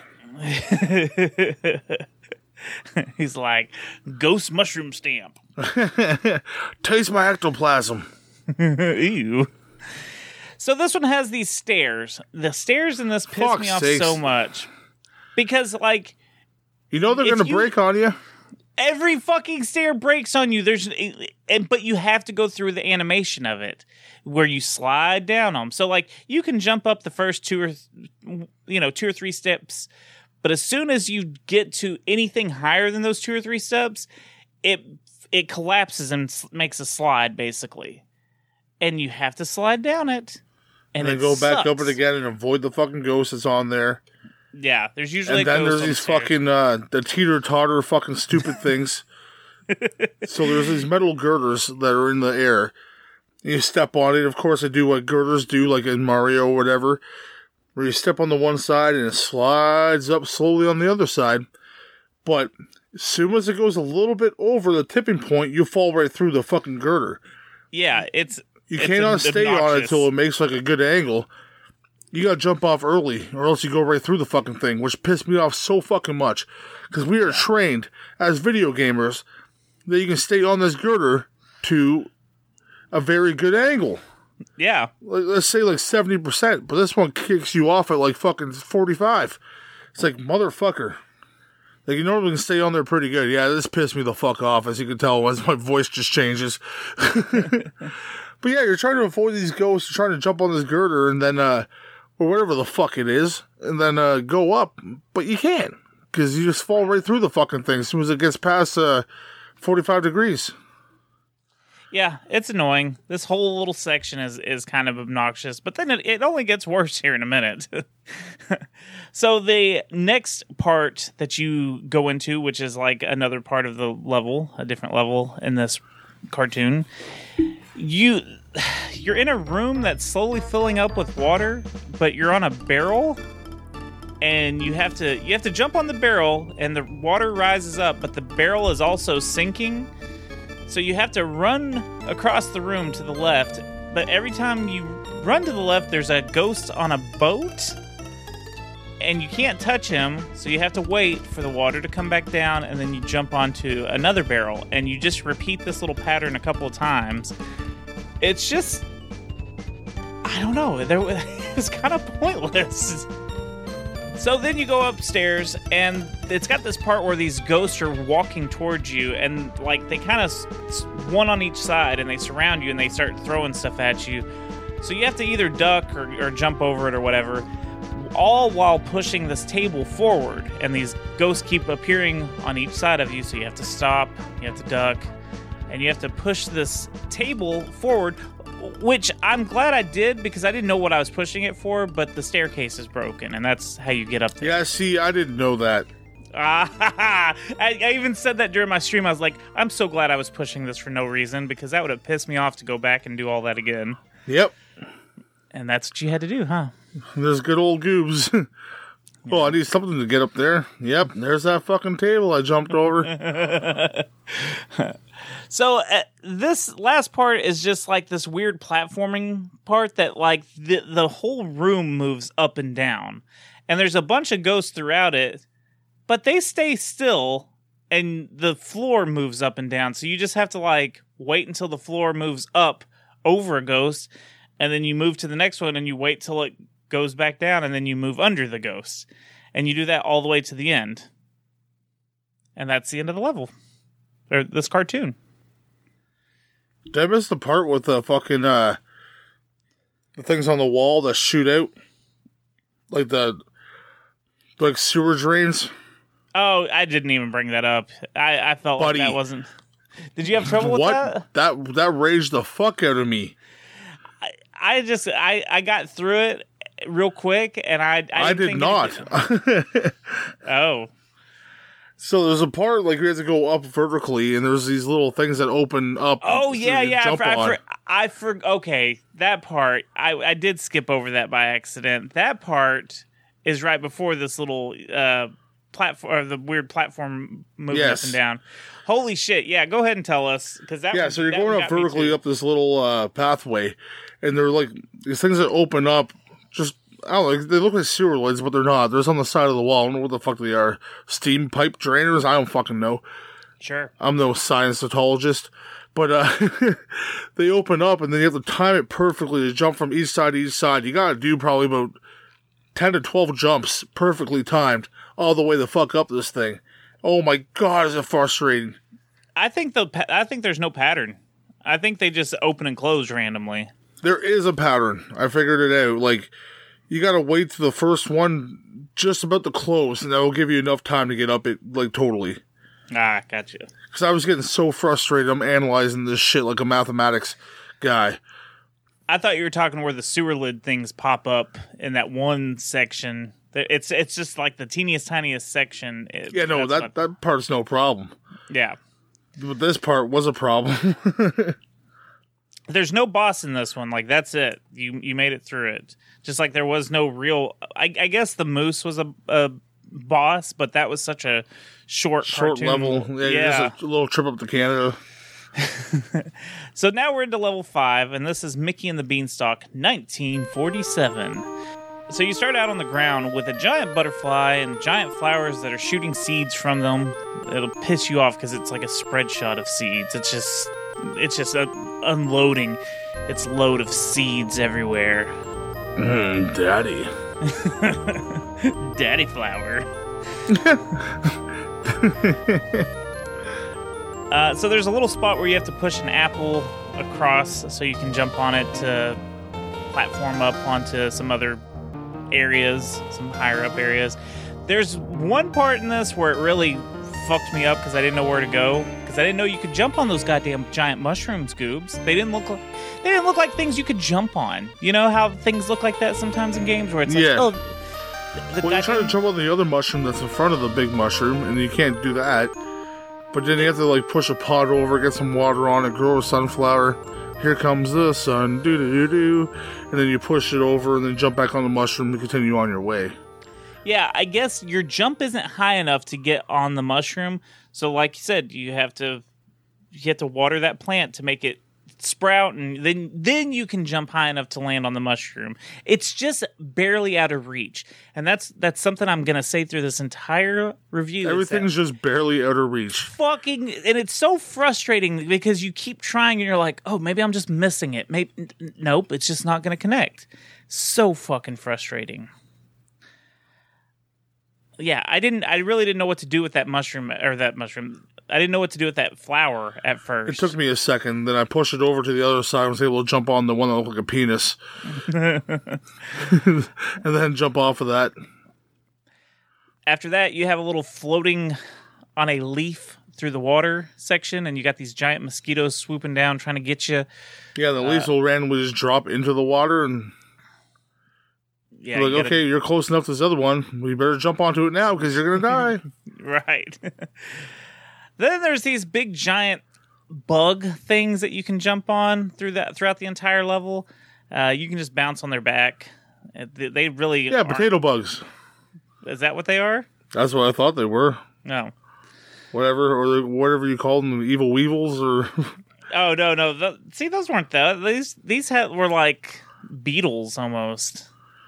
He's like, ghost mushroom stamp.
Taste my ectoplasm.
Ew. So this one has these stairs. The stairs in this piss me off so much. Because, like...
You know they're going to break on you?
Every fucking stair breaks on you. But you have to go through the animation of it, where you slide down them. So, like, you can jump up the first two or three steps, but as soon as you get to anything higher than those 2 or 3 steps, it collapses and makes a slide, basically. And you have to slide down it. And
then go back up it again and avoid the fucking ghost that's on there.
Yeah, there's usually
and then there's these fucking the teeter-totter fucking stupid things. So there's these metal girders that are in the air. You step on it. Of course, I do what girders do, like in Mario or whatever, where you step on the one side and it slides up slowly on the other side. But as soon as it goes a little bit over the tipping point, you fall right through the fucking girder.
Yeah,
You cannot stay on it until it makes like a good angle. You gotta jump off early, or else you go right through the fucking thing, which pissed me off so fucking much. Because we are trained as video gamers that you can stay on this girder to a very good angle.
Yeah.
Let's say like 70%, but this one kicks you off at like fucking 45. It's like, motherfucker. Like, you normally can stay on there pretty good. Yeah, this pissed me the fuck off, as you can tell, as my voice just changes. But yeah, you're trying to avoid these ghosts, you're trying to jump on this girder, and then, or whatever the fuck it is, and then go up, but you can't, because you just fall right through the fucking thing as soon as it gets past 45 degrees.
Yeah, it's annoying. This whole little section is kind of obnoxious, but then it only gets worse here in a minute. So the next part that you go into, which is like another part of the level, a different level in this cartoon, you're in a room that's slowly filling up with water, but you're on a barrel, and you have to jump on the barrel, and the water rises up, but the barrel is also sinking. So you have to run across the room to the left, but every time you run to the left, there's a ghost on a boat. and you can't touch him, so you have to wait for the water to come back down, and then you jump onto another barrel, and you just repeat this little pattern a couple of times. It's just, I don't know, it's kind of pointless. So then you go upstairs, and it's got this part where these ghosts are walking towards you, and like they kind of one on each side, and they surround you, and they start throwing stuff at you. So you have to either duck or jump over it or whatever, all while pushing this table forward. And these ghosts keep appearing on each side of you, so you have to stop, you have to duck, and you have to push this table forward. Which I'm glad I did, because I didn't know what I was pushing it for, but the staircase is broken, and that's how you get up there.
Yeah, see, I didn't know that.
I even said that during my stream. I was like, I'm so glad I was pushing this for no reason, because that would have pissed me off to go back and do all that again.
Yep.
And that's what you had to do, huh?
There's good old goobs. Oh, I need something to get up there. Yep, there's that fucking table I jumped over.
So this last part is just like this weird platforming part that like the whole room moves up and down. And there's a bunch of ghosts throughout it, but they stay still and the floor moves up and down. So you just have to like wait until the floor moves up over a ghost, and then you move to the next one and you wait till it goes back down, and then you move under the ghost. And you do that all the way to the end. And that's the end of the level. Or this cartoon.
Did I miss the part with the fucking, the things on the wall that shoot out? Like sewer drains?
Oh, I didn't even bring that up. I felt
Buddy.
like that wasn't... Did you have trouble with that?
That raged the fuck out of me.
I got through it real quick, and I
did not.
Oh.
So there's a part, like, we have to go up vertically, and there's these little things that open up.
Oh,
so
yeah.
Okay,
that part, I did skip over that by accident. That part is right before this little platform, or the weird platform moving up and down. Holy shit, yeah, go ahead and tell us.
So you're going up vertically up this little pathway, and they're like, these things that open up, just... I don't know, they look like sewer lids, but they're not. They're just on the side of the wall. I don't know what the fuck they are. Steam pipe drainers? I don't fucking know.
Sure.
I'm no science-atologist. But they open up, and then you have to time it perfectly to jump from each side to each side. You gotta do probably about 10 to 12 jumps, perfectly timed, all the way the fuck up this thing. Oh my god, is it frustrating.
I think there's no pattern. I think they just open and close randomly.
There is a pattern. I figured it out. Like... You gotta wait till the first one just about to close, and that will give you enough time to get up it, like, totally.
Ah, gotcha.
Because I was getting so frustrated, I'm analyzing this shit like a mathematics guy.
I thought you were talking where the sewer lid things pop up in that one section. It's just like the teeniest, tiniest section.
That part's no problem.
Yeah.
But this part was a problem.
There's no boss in this one. Like, that's it. You made it through it. Just like there was no real... I guess the moose was a boss, but that was such a short cartoon.
Level. Yeah. Just a little trip up to Canada.
So now we're into level 5, and this is Mickey and the Beanstalk, 1947. So you start out on the ground with a giant butterfly and giant flowers that are shooting seeds from them. It'll piss you off because it's like a spread shot of seeds. It's just unloading its load of seeds everywhere.
Daddy.
Daddy flower. So there's a little spot where you have to push an apple across so you can jump on it to platform up onto some other areas, some higher up areas. There's one part in this where it really fucked me up because I didn't know where to go. Because I didn't know you could jump on those goddamn giant mushrooms, Goobs. They didn't look like things you could jump on. You know how things look like that sometimes in games where it's like,
you're trying to jump on the other mushroom that's in front of the big mushroom, and you can't do that. But then you have to like push a pot over, get some water on it, grow a sunflower. Here comes the sun, doo-doo-doo-doo. And then you push it over and then jump back on the mushroom to continue on your way.
Yeah, I guess your jump isn't high enough to get on the mushroom. So like you said, you have to water that plant to make it sprout, and then you can jump high enough to land on the mushroom. It's just barely out of reach, and that's something I'm gonna say through this entire review.
Everything's just barely out of reach.
Fucking, and it's so frustrating because you keep trying, and you're like, oh, maybe I'm just missing it. Nope, it's just not gonna connect. So fucking frustrating. Yeah, I really didn't know what to do with that mushroom. I didn't know what to do with that flower at first.
It took me a second. Then I pushed it over to the other side and was able to jump on the one that looked like a penis. And then jump off of that.
After that, you have a little floating on a leaf through the water section, and you got these giant mosquitoes swooping down trying to get you.
Yeah, the leaves will randomly just drop into the water, and
yeah,
you're like, okay, you're close enough to this other one. We better jump onto it now because you're going to die.
Right. Then there's these big giant bug things that you can jump on throughout the entire level. You can just bounce on their back. They really
potato bugs.
Is that what they are?
That's what I thought they were.
No.
Whatever you call them, evil weevils or.
Oh no! See, those weren't these were like beetles almost.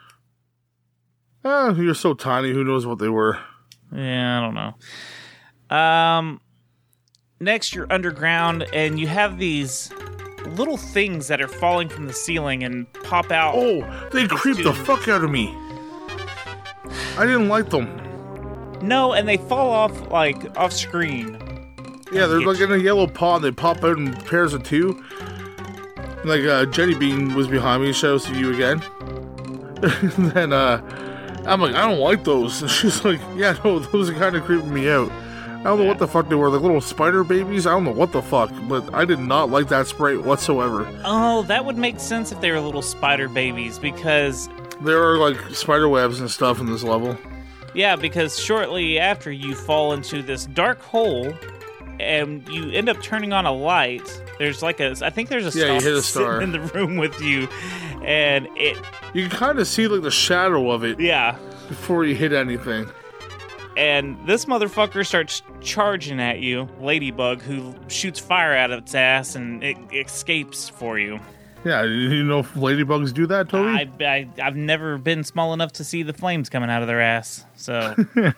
You're so tiny. Who knows what they were?
Yeah, I don't know. Next, you're underground, and you have these little things that are falling from the ceiling and pop out.
Oh, they creeped the fuck out of me. I didn't like them.
No, and they fall off screen.
Yeah, they're like in a yellow pot, and they pop out in pairs of two. Like, Jenny Bean was behind me. Shout out to you again. And then, I'm like, I don't like those. And she's like, yeah, no, those are kind of creeping me out. I don't know what the fuck they were, like little spider babies? I don't know what the fuck, but I did not like that sprite whatsoever.
Oh, that would make sense if they were little spider babies, because...
There are, like, spider webs and stuff in this level.
Yeah, because shortly after you fall into this dark hole, and you end up turning on a light, there's like I think there's a star,
you hit a star
sitting in the room with you, and
you can kind of see, like, the shadow of it.
Yeah.
Before you hit anything.
And this motherfucker starts charging at you, Ladybug, who shoots fire out of its ass, and it escapes for you.
Yeah, you know if ladybugs do that, Toby?
I've never been small enough to see the flames coming out of their ass, so...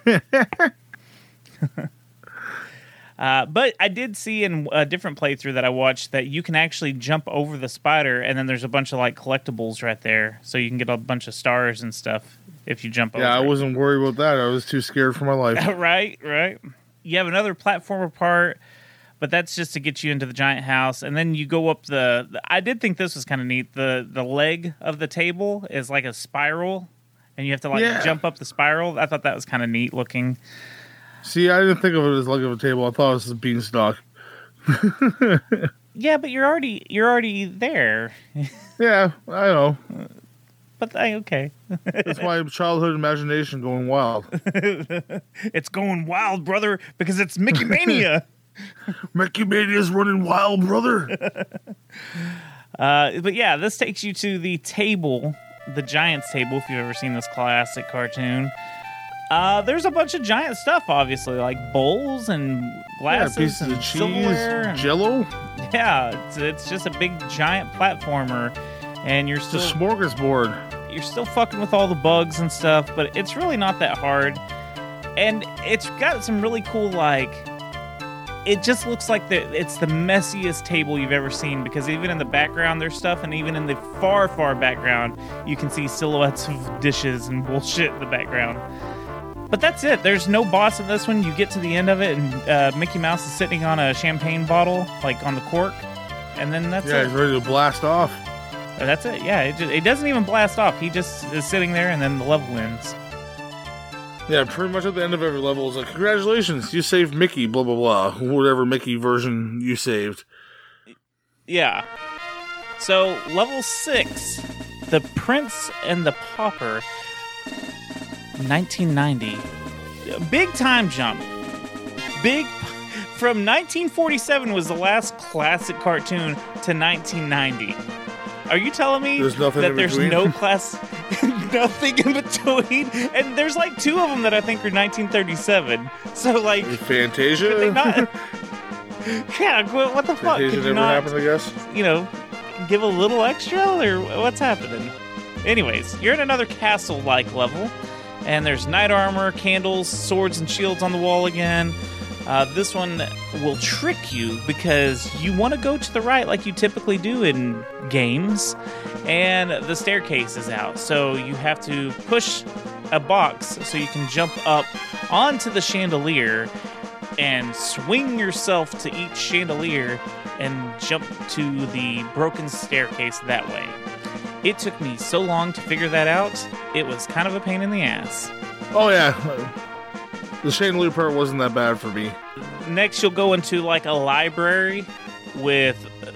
But I did see in a different playthrough that I watched that you can actually jump over the spider, and then there's a bunch of, like, collectibles right there, so you can get a bunch of stars and stuff if you jump over.
Yeah, I wasn't worried about that. I was too scared for my life.
Right. You have another platformer part, but that's just to get you into the giant house, and then you go up I did think this was kind of neat. The leg of the table is like a spiral, and you have to jump up the spiral. I thought that was kind of neat looking.
See, I didn't think of it as leg of a table. I thought it was a beanstalk.
Yeah, but you're already there.
Yeah, I know.
But okay.
That's my childhood imagination going wild.
It's going wild, brother, because it's Mickey Mania.
Mickey Mania's running wild, brother.
But yeah, this takes you to the table, the Giants table, if you've ever seen this classic cartoon. There's a bunch of giant stuff, obviously, like bowls and glasses
pieces
and
of cheese,
silverware.
Jello.
Yeah, it's just a big giant platformer, and you're still...
It's a smorgasbord.
You're still fucking with all the bugs and stuff, but it's really not that hard. And it's got some really cool, like... It just looks like it's the messiest table you've ever seen, because even in the background there's stuff, and even in the far, far background, you can see silhouettes of dishes and bullshit in the background. But that's it. There's no boss in this one. You get to the end of it, and Mickey Mouse is sitting on a champagne bottle, like on the cork, and then that's it.
Yeah, he's ready to blast off.
That's it. Yeah, it doesn't even blast off. He just is sitting there, and then the level ends.
Yeah, pretty much at the end of every level is like, congratulations, you saved Mickey, blah, blah, blah. Whatever Mickey version you saved.
Yeah. So, level 6, The Prince and the Pauper, 1990. Big time jump. From 1947 was the last classic cartoon to 1990. Are you telling me
there's nothing
that there's
between?
No class, nothing in between? And there's like 2 of them that I think are 1937. So like
Fantasia?
Could they not? Yeah, what the fuck?
It
Could you
never
not,
happened, I guess.
give a little extra, or what's happening? Anyways, you're in another castle-like level, and there's knight armor, candles, swords, and shields on the wall again. This one will trick you because you want to go to the right like you typically do in games, and the staircase is out. So you have to push a box so you can jump up onto the chandelier and swing yourself to each chandelier and jump to the broken staircase that way. It took me so long to figure that out, it was kind of a pain in the ass.
Oh, yeah. The chandelier part wasn't that bad for me.
Next, you'll go into like a library with,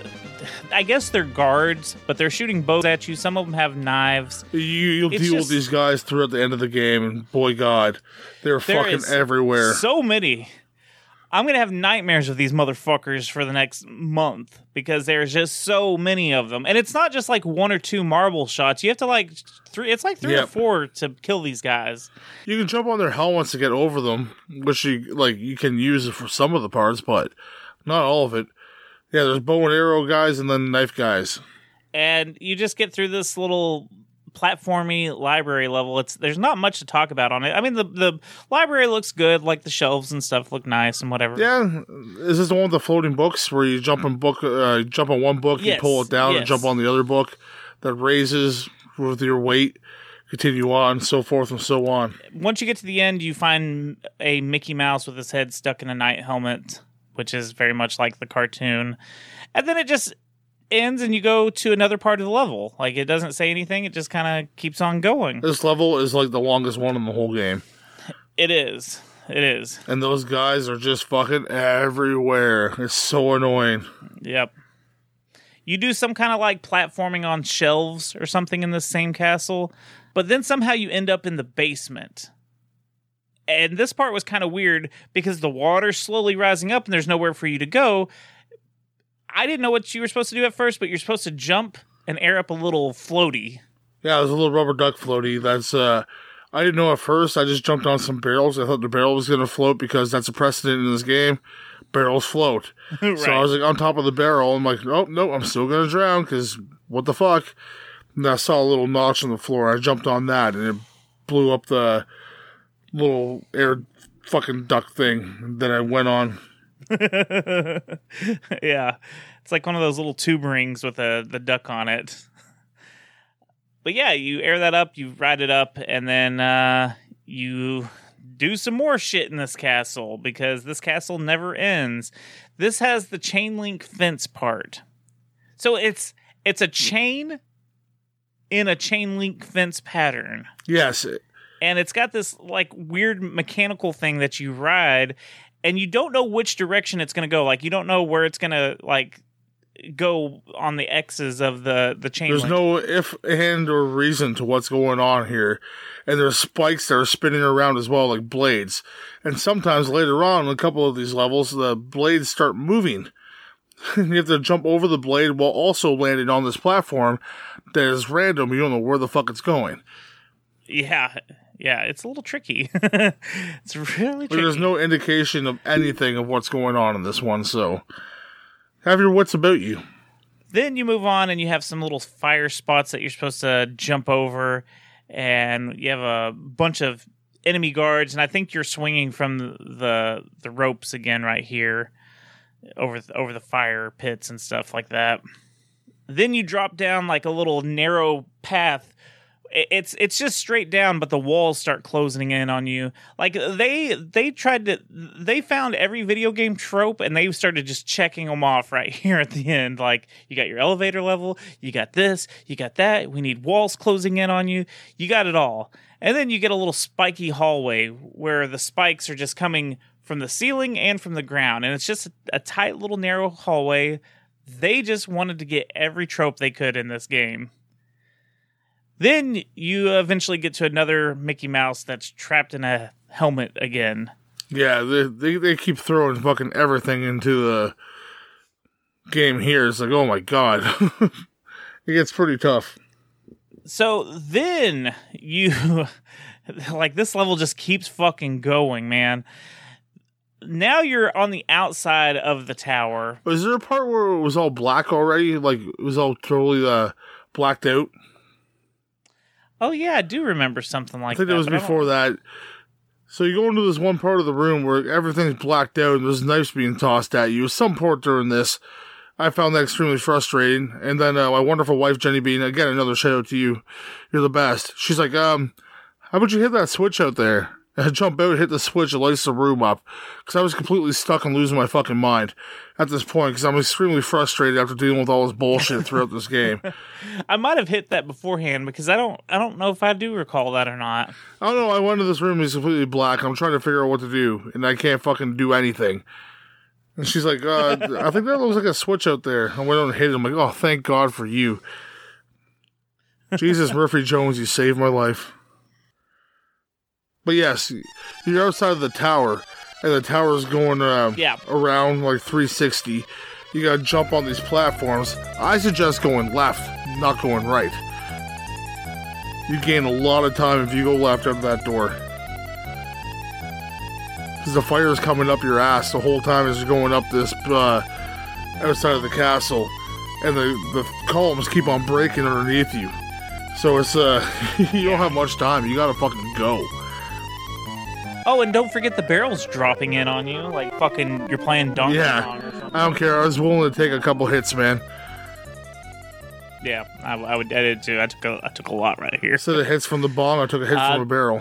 I guess they're guards, but they're shooting bows at you. Some of them have knives.
You'll
It's
deal with
just-
these guys throughout the end of the game, and boy, God, they're
There
fucking
is
everywhere.
So many. I'm going to have nightmares of these motherfuckers for the next month because there's just so many of them. And it's not just like one or two marble shots. You have to like three. It's like three or
Yep.
four to kill these guys.
You can jump on their helmets to get over them, which you can use for some of the parts, but not all of it. Yeah, there's bow and arrow guys and then knife guys.
And you just get through this little platformy library level. There's not much to talk about on it. I mean, the library looks good, like the shelves and stuff look nice and whatever.
Yeah, is this the one with the floating books where you jump on one book,
Yes,
you pull it down, and
yes.
jump on the other book that raises with your weight, continue on, so forth and so on.
Once you get to the end, you find a Mickey Mouse with his head stuck in a knight helmet, which is very much like the cartoon. And then it just ends and you go to another part of the level. Like, it doesn't say anything. It just kind of keeps on going.
This level is like the longest one in the whole game.
It is. It is.
And those guys are just fucking everywhere. It's so annoying.
Yep. You do some kind of like platforming on shelves or something in this same castle, but then somehow you end up in the basement. And this part was kind of weird because the water's slowly rising up and there's nowhere for you to go. I didn't know what you were supposed to do at first, but you're supposed to jump and air up a little floaty.
Yeah, there's a little rubber duck floaty. That's I didn't know at first. I just jumped on some barrels. I thought the barrel was going to float because that's a precedent in this game. Barrels float.
Right.
So I was like on top of the barrel. I'm like, oh, no, I'm still going to drown because what the fuck? And I saw a little notch on the floor. I jumped on that and it blew up the little air fucking duck thing that I went on.
Yeah. It's like one of those little tube rings with the duck on it. But yeah, you air that up, you ride it up, and then you do some more shit in this castle because this castle never ends. This has the chain link fence part. So it's a chain in a chain link fence pattern.
Yes.
And it's got this like weird mechanical thing that you ride, and you don't know which direction it's going to go. Like, you don't know where it's going to like go on the X's of the chain
There's
link.
no if, and, or reason to what's going on here. And there's spikes that are spinning around as well, like blades. And sometimes later on, in a couple of these levels, the blades start moving. You have to jump over the blade while also landing on this platform that is random. You don't know where the fuck it's going.
Yeah, it's a little tricky. It's really tricky.
There's no indication of anything of what's going on in this one, so have your wits about you.
Then you move on and you have some little fire spots that you're supposed to jump over, and you have a bunch of enemy guards, and I think you're swinging from the ropes again right here over the fire pits and stuff like that. Then you drop down like a little narrow path. It's just straight down, but the walls start closing in on you. Like they found every video game trope and they started just checking them off right here at the end. Like, you got your elevator level, you got this, you got that. We need walls closing in on you. You got it all. And then you get a little spiky hallway where the spikes are just coming from the ceiling and from the ground. And it's just a tight little narrow hallway. They just wanted to get every trope they could in this game. Then you eventually get to another Mickey Mouse that's trapped in a helmet again.
Yeah, they keep throwing fucking everything into the game here. It's like, oh my god. It gets pretty tough.
So then you... like, this level just keeps fucking going, man. now you're on the outside of the tower.
Was there a part where it was all black already? Like, it was all totally blacked out?
Oh, yeah, I do remember something like that.
I think it was before that. So you go into this one part of the room where everything's blacked out and there's knives being tossed at you. At some point during this, I found that extremely frustrating. And then my wonderful wife, Jenny Bean, again, another shout out to you. You're the best. She's like, how about you hit that switch out there? And I jump out, hit the switch, it lights the room up. Because I was completely stuck and losing my fucking mind at this point. Because I'm extremely frustrated after dealing with all this bullshit throughout this game.
I might have hit that beforehand because I don't know if I do recall that or not.
I don't know. I went into this room, it's completely black. I'm trying to figure out what to do. And I can't fucking do anything. And she's like, I think that looks like a switch out there. I went out and hit it. I'm like, oh, thank God for you. Jesus, Murphy Jones, you saved my life. But yes, you're outside of the tower, and the tower's going around like 360. You gotta jump on these platforms. I suggest going left, not going right. You gain a lot of time if you go left out of that door. Because the fire's coming up your ass the whole time as you're going up this outside of the castle. And the columns keep on breaking underneath you. So it's, you don't have much time. You gotta fucking go.
Oh, and don't forget the barrels dropping in on you, like fucking you're playing Donkey Kong or something.
I don't care. I was willing to take a couple hits, man.
Yeah, I did too. I took a lot right here.
Instead of hits from the bong, I took a hit from a barrel.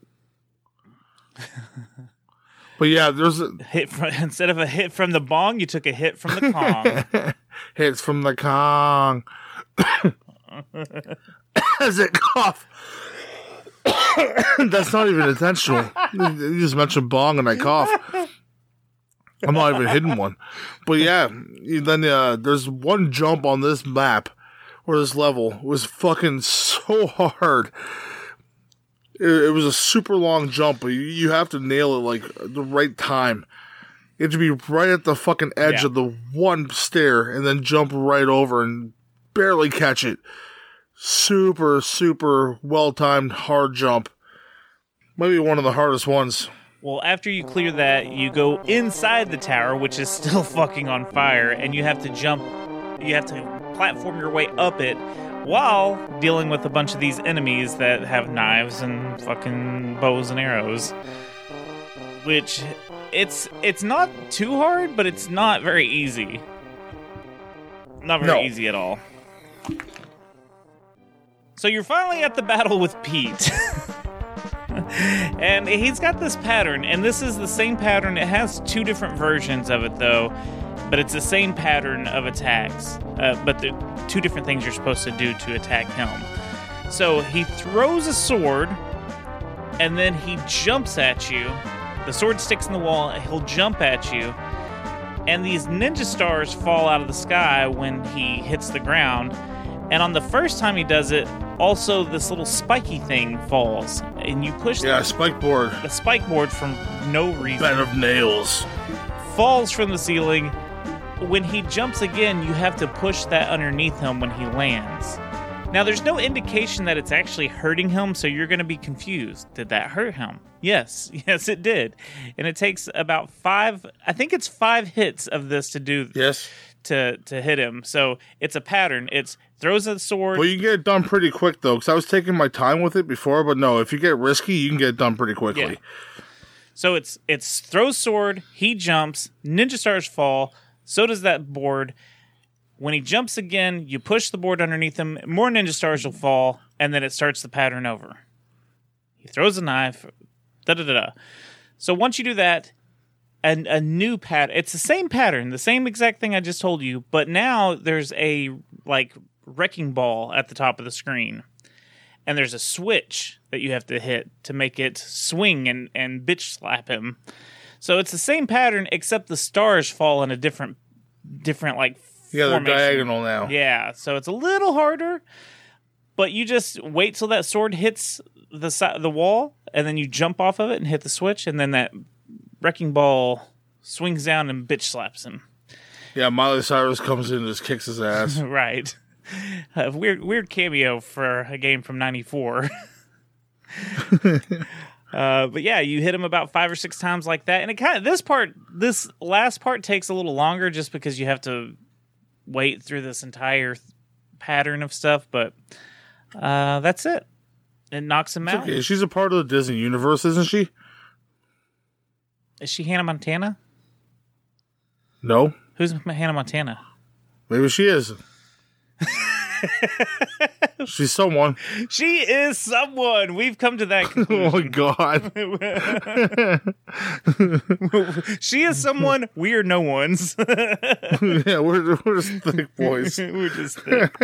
But yeah, there's
instead of a hit from the bong, you took a hit from the Kong.
Hits from the Kong. As it cough. That's not even intentional. You just mentioned bong and I cough. I'm not even hitting one. But yeah, then there's one jump on this map or this level was fucking so hard. It was a super long jump, but you have to nail it like the right time. You have to be right at the fucking edge of the one stair and then jump right over and barely catch it. Super, super well-timed hard jump. Maybe one of the hardest ones.
Well, after you clear that, you go inside the tower, which is still fucking on fire, and you have to platform your way up it while dealing with a bunch of these enemies that have knives and fucking bows and arrows. Which, it's not too hard, but it's not very easy. Not very easy at all. So you're finally at the battle with Pete. And he's got this pattern, and this is the same pattern. It has two different versions of it, though, but it's the same pattern of attacks. But the two different things you're supposed to do to attack him. So he throws a sword, and then he jumps at you. The sword sticks in the wall, and he'll jump at you. And these ninja stars fall out of the sky when he hits the ground. And on the first time he does it, also this little spiky thing falls. And you push
spike board.
The spike board from no reason.
Bed of nails.
Falls from the ceiling. When he jumps again, you have to push that underneath him when he lands. Now, there's no indication that it's actually hurting him, so you're going to be confused. Did that hurt him? Yes, it did. And it takes about 5 hits of this to do.
Yes.
To hit him. So it's a pattern. It's throws a sword.
Well, you get it done pretty quick, though, because I was taking my time with it before, but no, if you get risky, you can get it done pretty quickly.
Yeah. So it's throws sword, he jumps, ninja stars fall, so does that board. When he jumps again, you push the board underneath him, more ninja stars will fall, and then it starts the pattern over. He throws a knife, da-da-da-da. So once you do that, a new pattern. It's the same pattern, the same exact thing I just told you, but now there's a wrecking ball at the top of the screen. And there's a switch that you have to hit to make it swing and bitch slap him. So it's the same pattern, except the stars fall in a different formation.
They're diagonal now.
Yeah, so it's a little harder, but you just wait till that sword hits the wall, and then you jump off of it and hit the switch, and then that wrecking ball swings down and bitch slaps him.
Yeah, Miley Cyrus comes in and just kicks his ass.
Right. Weird cameo for a game from '94. But yeah, you hit him about 5 or 6 times like that, and it kind of this last part takes a little longer just because you have to wait through this entire pattern of stuff. But that's it. It knocks him out.
Okay, she's a part of the Disney universe, isn't she?
Is she Hannah Montana?
No.
Who's Hannah Montana?
Maybe she is. She's someone.
She is someone. We've come to that conclusion.
Oh my god.
She is someone. We are no ones.
Yeah, we're just thick boys.
We're just thick.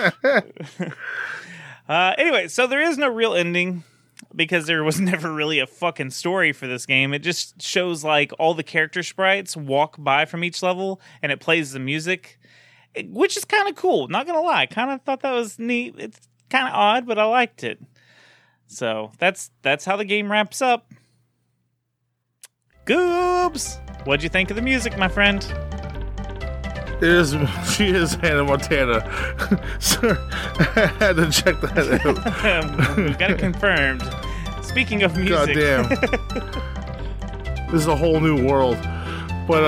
Anyway, so there is no real ending because there was never really a fucking story for this game. It just shows like all the character sprites walk by from each level and it plays the music, which is kind of cool. Not gonna lie, kind of thought that was neat. It's kind of odd, but I liked it. So that's how the game wraps up. Goobs, what'd you think of the music, my friend?
She is Hannah Montana. Sir, I had to check that out.
We've got it confirmed. Speaking of music.
God damn. This is a whole new world. But,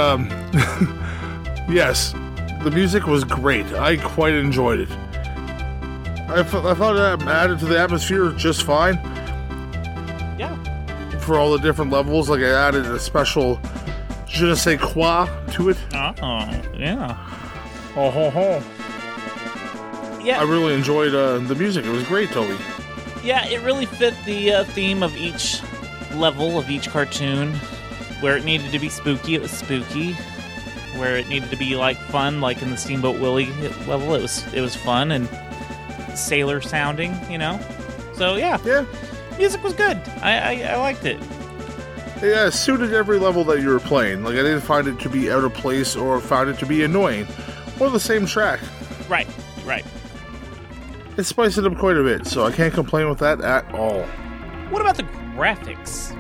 yes, the music was great. I quite enjoyed it. I thought it added to the atmosphere just fine.
Yeah.
For all the different levels. Like, I added a special je ne sais quoi to it.
Oh, yeah.
Oh, ho, ho.
Yeah.
I really enjoyed the music. It was great, Toby.
Yeah, it really fit the theme of each level of each cartoon. Where it needed to be spooky, it was spooky. Where it needed to be like fun, like in the Steamboat Willie level, it was fun and sailor sounding, you know. So yeah, music was good. I liked it.
Yeah, it suited every level that you were playing. Like I didn't find it to be out of place or found it to be annoying, or the same track.
Right.
It spiced it up quite a bit, so I can't complain with that at all.
What about the graphics?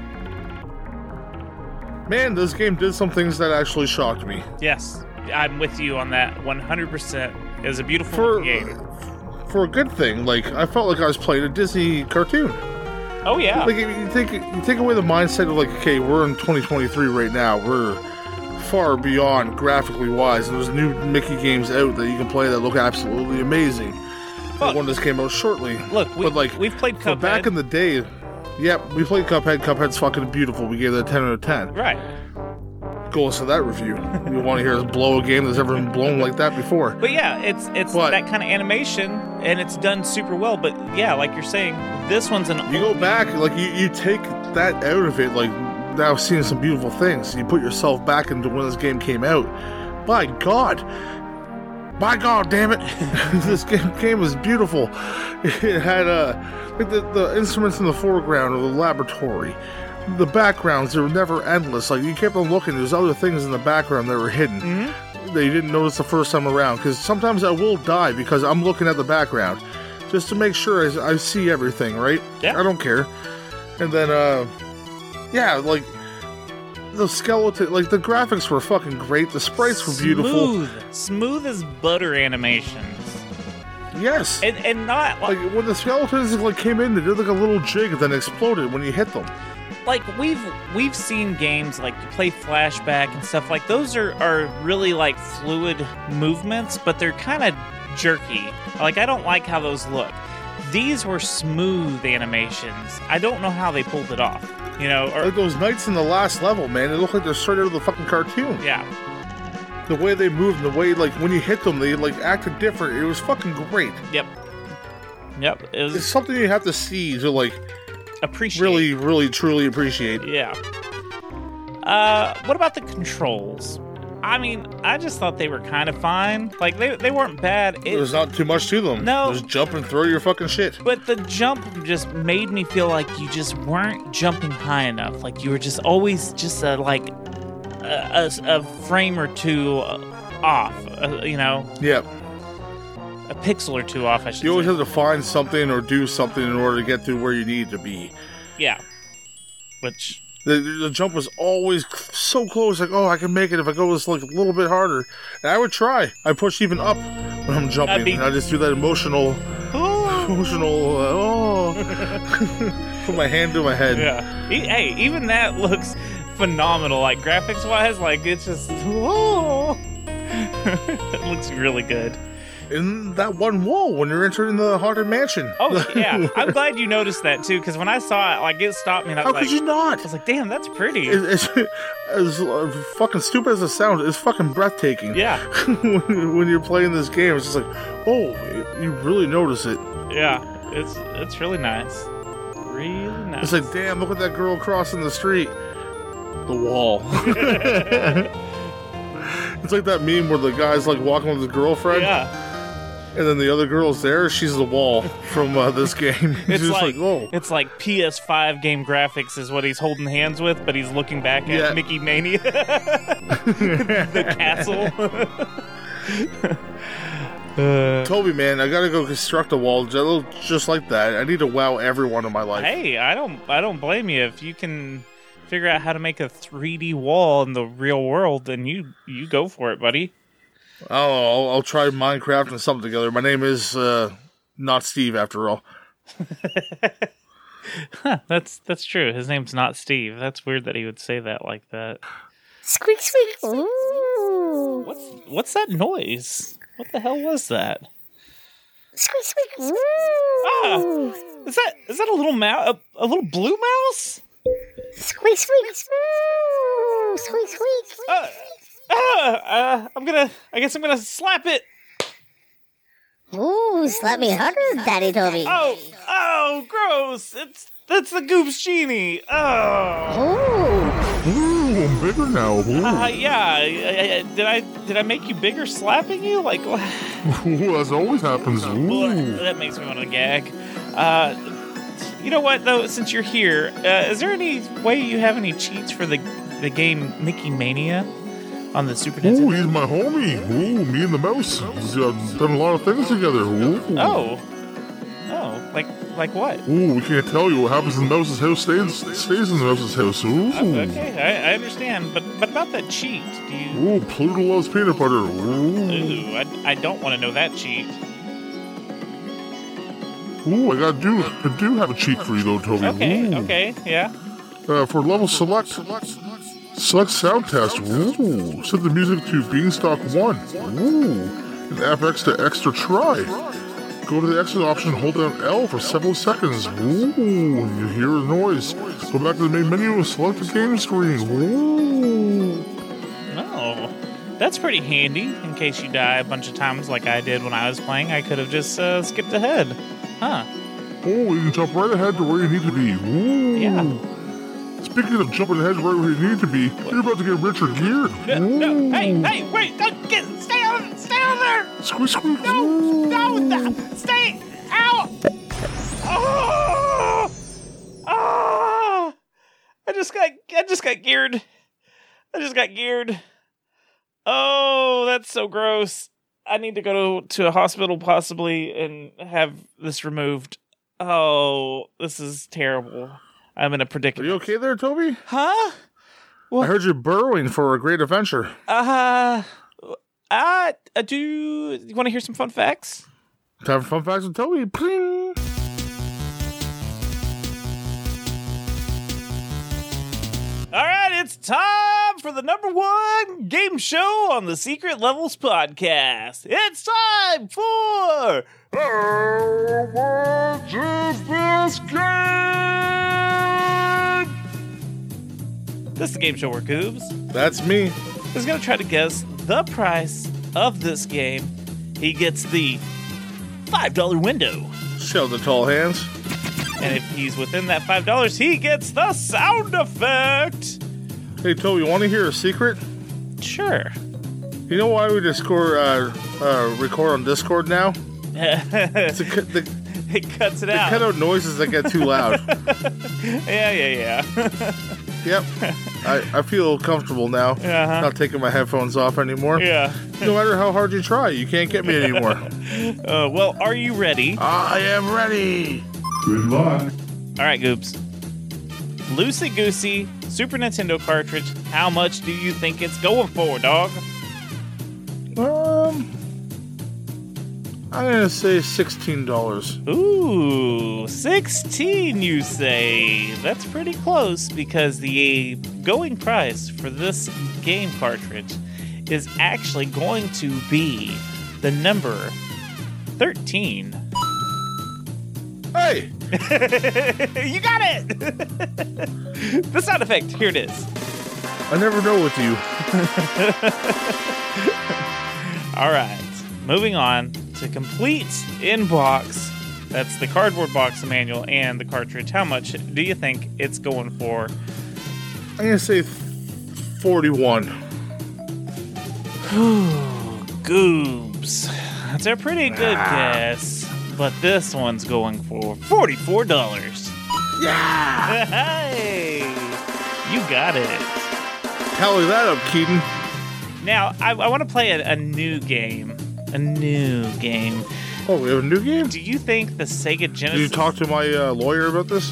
Man, this game did some things that actually shocked me.
Yes, I'm with you on that 100%. It was a beautiful game.
For a good thing, like I felt like I was playing a Disney cartoon.
Oh yeah.
Like you take away the mindset of like, okay, we're in 2023 right now. We're far beyond graphically wise, and there's new Mickey games out that you can play that look absolutely amazing.
Look,
one just came out shortly.
Look, we've played Cuphead.
Back in the day, yep, we played Cuphead. Cuphead's fucking beautiful. We gave it a 10 out of 10.
Right.
Go listen to that review. You want to hear us blow a game that's ever been blown like that before.
But yeah, it's that kind of animation, and it's done super well. But yeah, like you're saying, this one's an...
You go back, like you take that out of it, like now seeing some beautiful things. You put yourself back into when this game came out. By God, damn it! This game was beautiful. It had like the instruments in the foreground of the laboratory. The backgrounds, they were never endless. Like, you kept on looking, there's other things in the background that were hidden that you didn't notice the first time around. Because sometimes I will die because I'm looking at the background just to make sure I see everything, right?
Yeah.
I don't care. And then, like, the skeleton, like, the graphics were fucking great. The sprites were beautiful.
Smooth as butter animations.
Yes.
And not...
Like, when the skeletons, like, came in, they did, like, a little jig and then exploded when you hit them.
Like, we've seen games, like, you play Flashback and stuff, like, those are really, like, fluid movements, but they're kind of jerky. Like, I don't like how those look. These were smooth animations. I don't know how they pulled it off, you know? Or,
like those knights in the last level, man, they look like they're straight out of the fucking cartoon.
Yeah.
The way they moved, and the way, like, when you hit them, they, like, acted different. It was fucking great.
Yep.
It's something you have to see to, like...
appreciate.
Really, really, truly appreciate.
Yeah. What about the controls? I mean, I just thought they were kind of fine. Like, they weren't bad.
There's not too much to them.
No.
Just jump and throw your fucking shit.
But the jump just made me feel like you just weren't jumping high enough. Like, you were just always just a frame or two off, you know?
Yep.
A pixel or two off, I should say.
You always have to find something or do something in order to get to where you need to be.
Yeah. Which...
The jump was always so close, like, oh, I can make it if I go this, like, a little bit harder. And I would try. I push even up when I'm jumping. And I just do that emotional... Put my hand to my head.
Yeah. Hey, even that looks phenomenal. Like, graphics-wise, like, it's just... Whoa! It looks really good.
In that one wall when you're entering the haunted mansion.
Oh, yeah. I'm glad you noticed that, too, because when I saw it, like, it stopped me, and I was
How could you not?
I was like, damn, that's pretty.
It's as fucking stupid as it sounds, it's fucking breathtaking.
Yeah.
When you're playing this game, it's just like, oh, you really notice it.
Yeah. It's really nice. Really nice.
It's like, damn, look at that girl crossing the street. The wall. It's like that meme where the guy's like walking with his girlfriend.
Yeah.
And then the other girl's there. She's the wall from this game.
It's
just
like,
whoa.
it's like PS5 game graphics is what he's holding hands with, but he's looking back at Mickey Mania. The castle.
Toby, man, I gotta go construct a wall just like that. I need to wow everyone in my life.
Hey, I don't blame you. If you can figure out how to make a 3D wall in the real world, then you go for it, buddy.
I'll try Minecraft and something together. My name is not Steve, after all.
Huh, that's true. His name's not Steve. That's weird that he would say that like that.
Squeak, squeak. Ooh.
What's that noise? What the hell was that?
Squeak, squeak. Ooh.
Ah, is that a little mouse? A little blue mouse?
Squeak, squeak. Ooh. Squeak, squeak.
I guess I'm gonna slap it.
Ooh, slap me harder, Daddy Toby.
Oh, gross! That's the Goops genie. Oh.
Ooh, I'm bigger now.
Yeah. Did I make you bigger slapping you? Like,
Ooh, as always happens. Ooh.
that makes me want to gag. You know what though? Since you're here, is there any way you have any cheats for the game Mickey Mania on the Super Nintendo?
Ooh, he's my homie. Ooh, me and the mouse. We've done a lot of things together. Ooh.
Oh, like what?
Ooh, we can't tell you what happens in the mouse's house stays in the mouse's house. Ooh.
Okay, I understand, but about that cheat, do you?
Ooh, Pluto loves peanut butter.
Ooh, I don't want to know that cheat.
Ooh, I do have a cheat for you though, Toby.
Okay, yeah.
For level select sound test. Ooh, set the music to Beanstalk 1. Ooh, and FX to extra try. Go to the exit option, hold down L for several seconds. Ooh, you hear a noise. Go back to the main menu and select the game screen. Ooh.
Oh, that's pretty handy. In case you die a bunch of times like I did when I was playing, I could have just skipped ahead. Huh.
Oh, you can jump right ahead to where you need to be. Ooh.
Yeah.
Speaking of jumping ahead right where you need to be, you're about to get richer geared.
No, hey, wait, stay on there!
Squeak, squeak.
No, stay out! Oh! I just got geared. Oh, that's so gross. I need to go to a hospital possibly and have this removed. Oh, this is terrible. I'm in a
Are
predicament.
you okay there, Toby?
Huh?
I heard you burrowing for a great adventure.
Do you want to hear some fun facts?
Time for fun facts with Toby. Pling.
All right, it's time for the #1 game show on the Secret Levels podcast. It's time for How Much Is This Game? This is the game show where Goobs
That's me.
is going to try to guess the price of this game. He gets the $5 window.
Show the tall hands.
And if he's within that $5, he gets the sound effect.
Hey, Toby, want to hear a secret?
Sure.
You know why we record on Discord now?
It cuts it out.
Cut out noises that get too loud.
Yeah.
Yep. I feel comfortable now.
Uh-huh.
Not taking my headphones off anymore.
Yeah.
No matter how hard you try, you can't get me anymore.
Well, are you ready?
I am ready. Good luck.
All right, Goops. Loosey Goosey Super Nintendo cartridge. How much do you think it's going for, dog?
I'm gonna say $16.
Ooh, 16 you say. That's pretty close because the going price for this game cartridge is actually going to be the number 13.
Hey!
You got it! The sound effect, here it is.
I never know with you.
All right, moving on to complete in box. That's the cardboard box, the manual, and the cartridge. How much do you think it's going for?
I'm gonna say 41.
Goobs. That's a pretty good guess, but this one's going for $44.
Yeah!
Hey, you got it.
Tally that up, Keaton.
Now, I want to play a new game. A new game.
Oh, we have a new game?
Do you think the Sega Genesis...
Did you talk to my lawyer about this?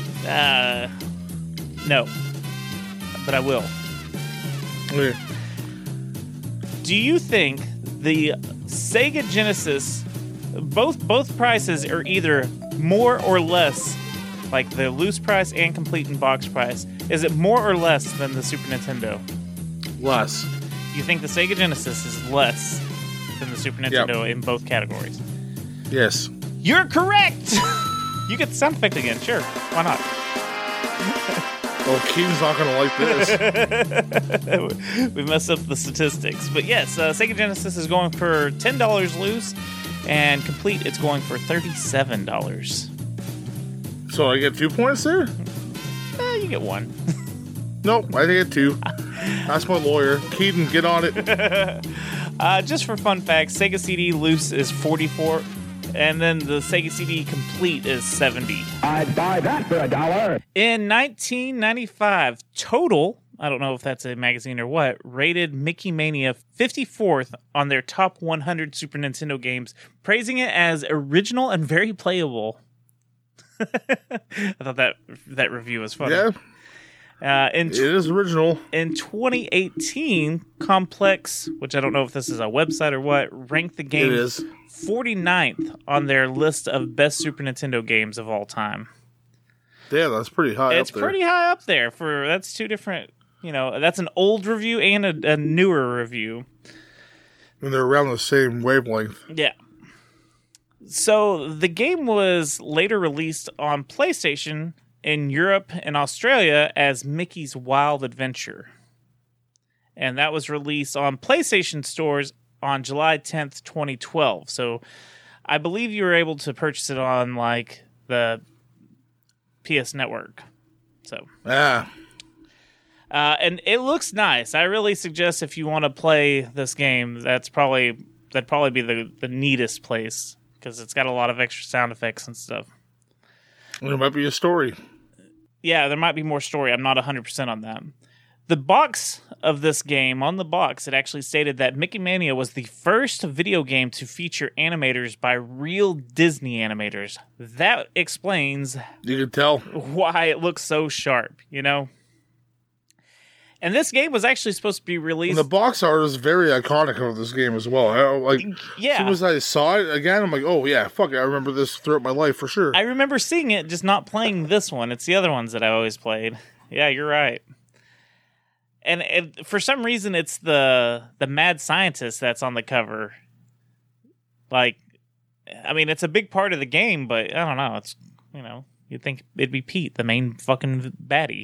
No. But I will.
Okay.
Do you think the Sega Genesis, both prices are either more or less, like the loose price and complete in box price, is it more or less than the Super Nintendo?
Less.
You think the Sega Genesis is less than the Super Nintendo in both categories?
Yes.
You're correct! You get the sound effect again, sure. Why not?
Oh, Keaton's not gonna like this.
We messed up the statistics. But yes, Sega Genesis is going for $10 loose, and complete it's going for $37.
So I get 2 points there?
You get one.
Nope, I get 2. That's my lawyer. Keaton, get on it.
Just for fun facts, Sega CD loose is $44, and then the Sega CD complete is $70.
I'd buy that for $1.
In 1995, Total, I don't know if that's a magazine or what, rated Mickey Mania 54th on their top 100 Super Nintendo games, praising it as original and very playable. I thought that review was funny.
Yeah,
it
is original.
In 2018, Complex, which I don't know if this is a website or what, ranked the game
It is.
49th on their list of best Super Nintendo games of all time.
Yeah, that's pretty high
It's
up there.
pretty high up there. That's two different, that's an old review and a newer review.
And they're around the same wavelength.
Yeah. So the game was later released on PlayStation in Europe and Australia as Mickey's Wild Adventure. And that was released on PlayStation stores on July 10th, 2012. So I believe you were able to purchase it on like the PS Network. So and it looks nice. I really suggest if you want to play this game, that'd probably be the neatest place because it's got a lot of extra sound effects and stuff.
There might be a story.
Yeah, there might be more story. I'm not 100% on that. The box of this game, on the box, it actually stated that Mickey Mania was the first video game to feature animators by real Disney animators. That explains
You can tell.
why it looks so sharp, And this game was actually supposed to be released...
And the box art is very iconic of this game as well. As soon as I saw it again, I'm like, oh yeah, fuck it. I remember this throughout my life for sure.
I remember seeing it, just not playing this one. It's the other ones that I always played. Yeah, you're right. And for some reason, it's the mad scientist that's on the cover. It's a big part of the game, but I don't know. It's, you'd think it'd be Pete, the main fucking baddie.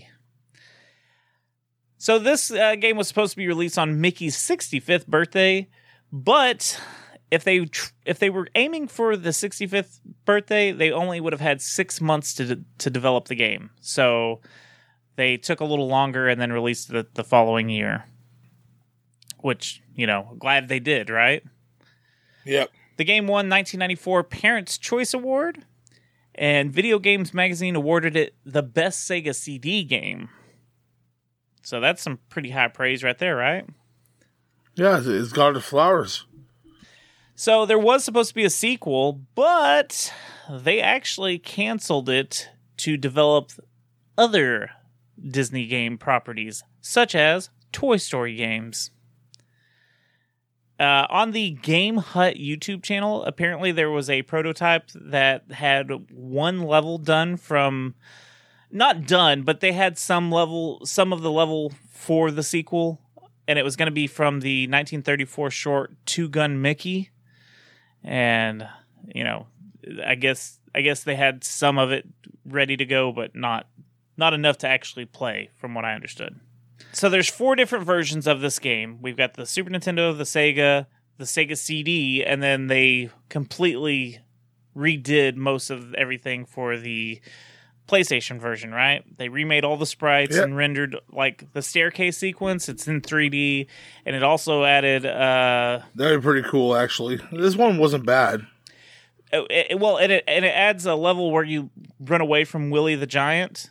So this game was supposed to be released on Mickey's 65th birthday, but if they were aiming for the 65th birthday, they only would have had 6 months to develop the game. So they took a little longer and then released it the following year, which, glad they did, right?
Yep.
The game won 1994 Parents' Choice Award, and Video Games Magazine awarded it the best Sega CD game. So that's some pretty high praise right there, right?
Yeah, it's got the flowers.
So there was supposed to be a sequel, but they actually canceled it to develop other Disney game properties, such as Toy Story games. On the Game Hut YouTube channel, apparently there was a prototype that had one level done from, not done, but they had some of the level for the sequel, and it was going to be from the 1934 short Two Gun Mickey. And, you know, I guess they had some of it ready to go, but not enough to actually play, from what I understood. So there's 4 different versions of this game. We've got the Super Nintendo, the Sega CD, and then they completely redid most of everything for the PlayStation version, right? They remade all the sprites and rendered, like, the staircase sequence. It's in 3D, and it also added...
That'd be pretty cool, actually. This one wasn't bad.
It adds a level where you run away from Willie the Giant,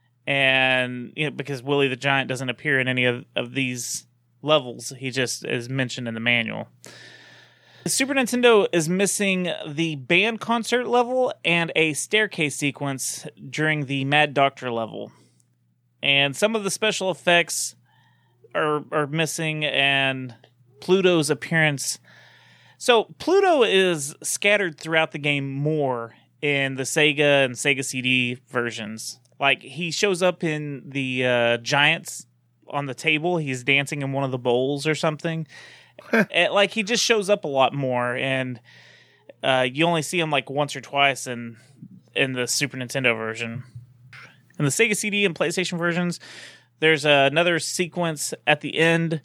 and you know, because Willie the Giant doesn't appear in any of these levels, he just is mentioned in the manual. The Super Nintendo is missing the band concert level and a staircase sequence during the Mad Doctor level, and some of the special effects are missing, and Pluto's appearance. So Pluto is scattered throughout the game more in the Sega and Sega CD versions. Like, he shows up in the Giants on the table. He's dancing in one of the bowls or something. Like, he just shows up a lot more, and you only see him like once or twice in the Super Nintendo version. In the Sega CD and PlayStation versions, there's another sequence at the end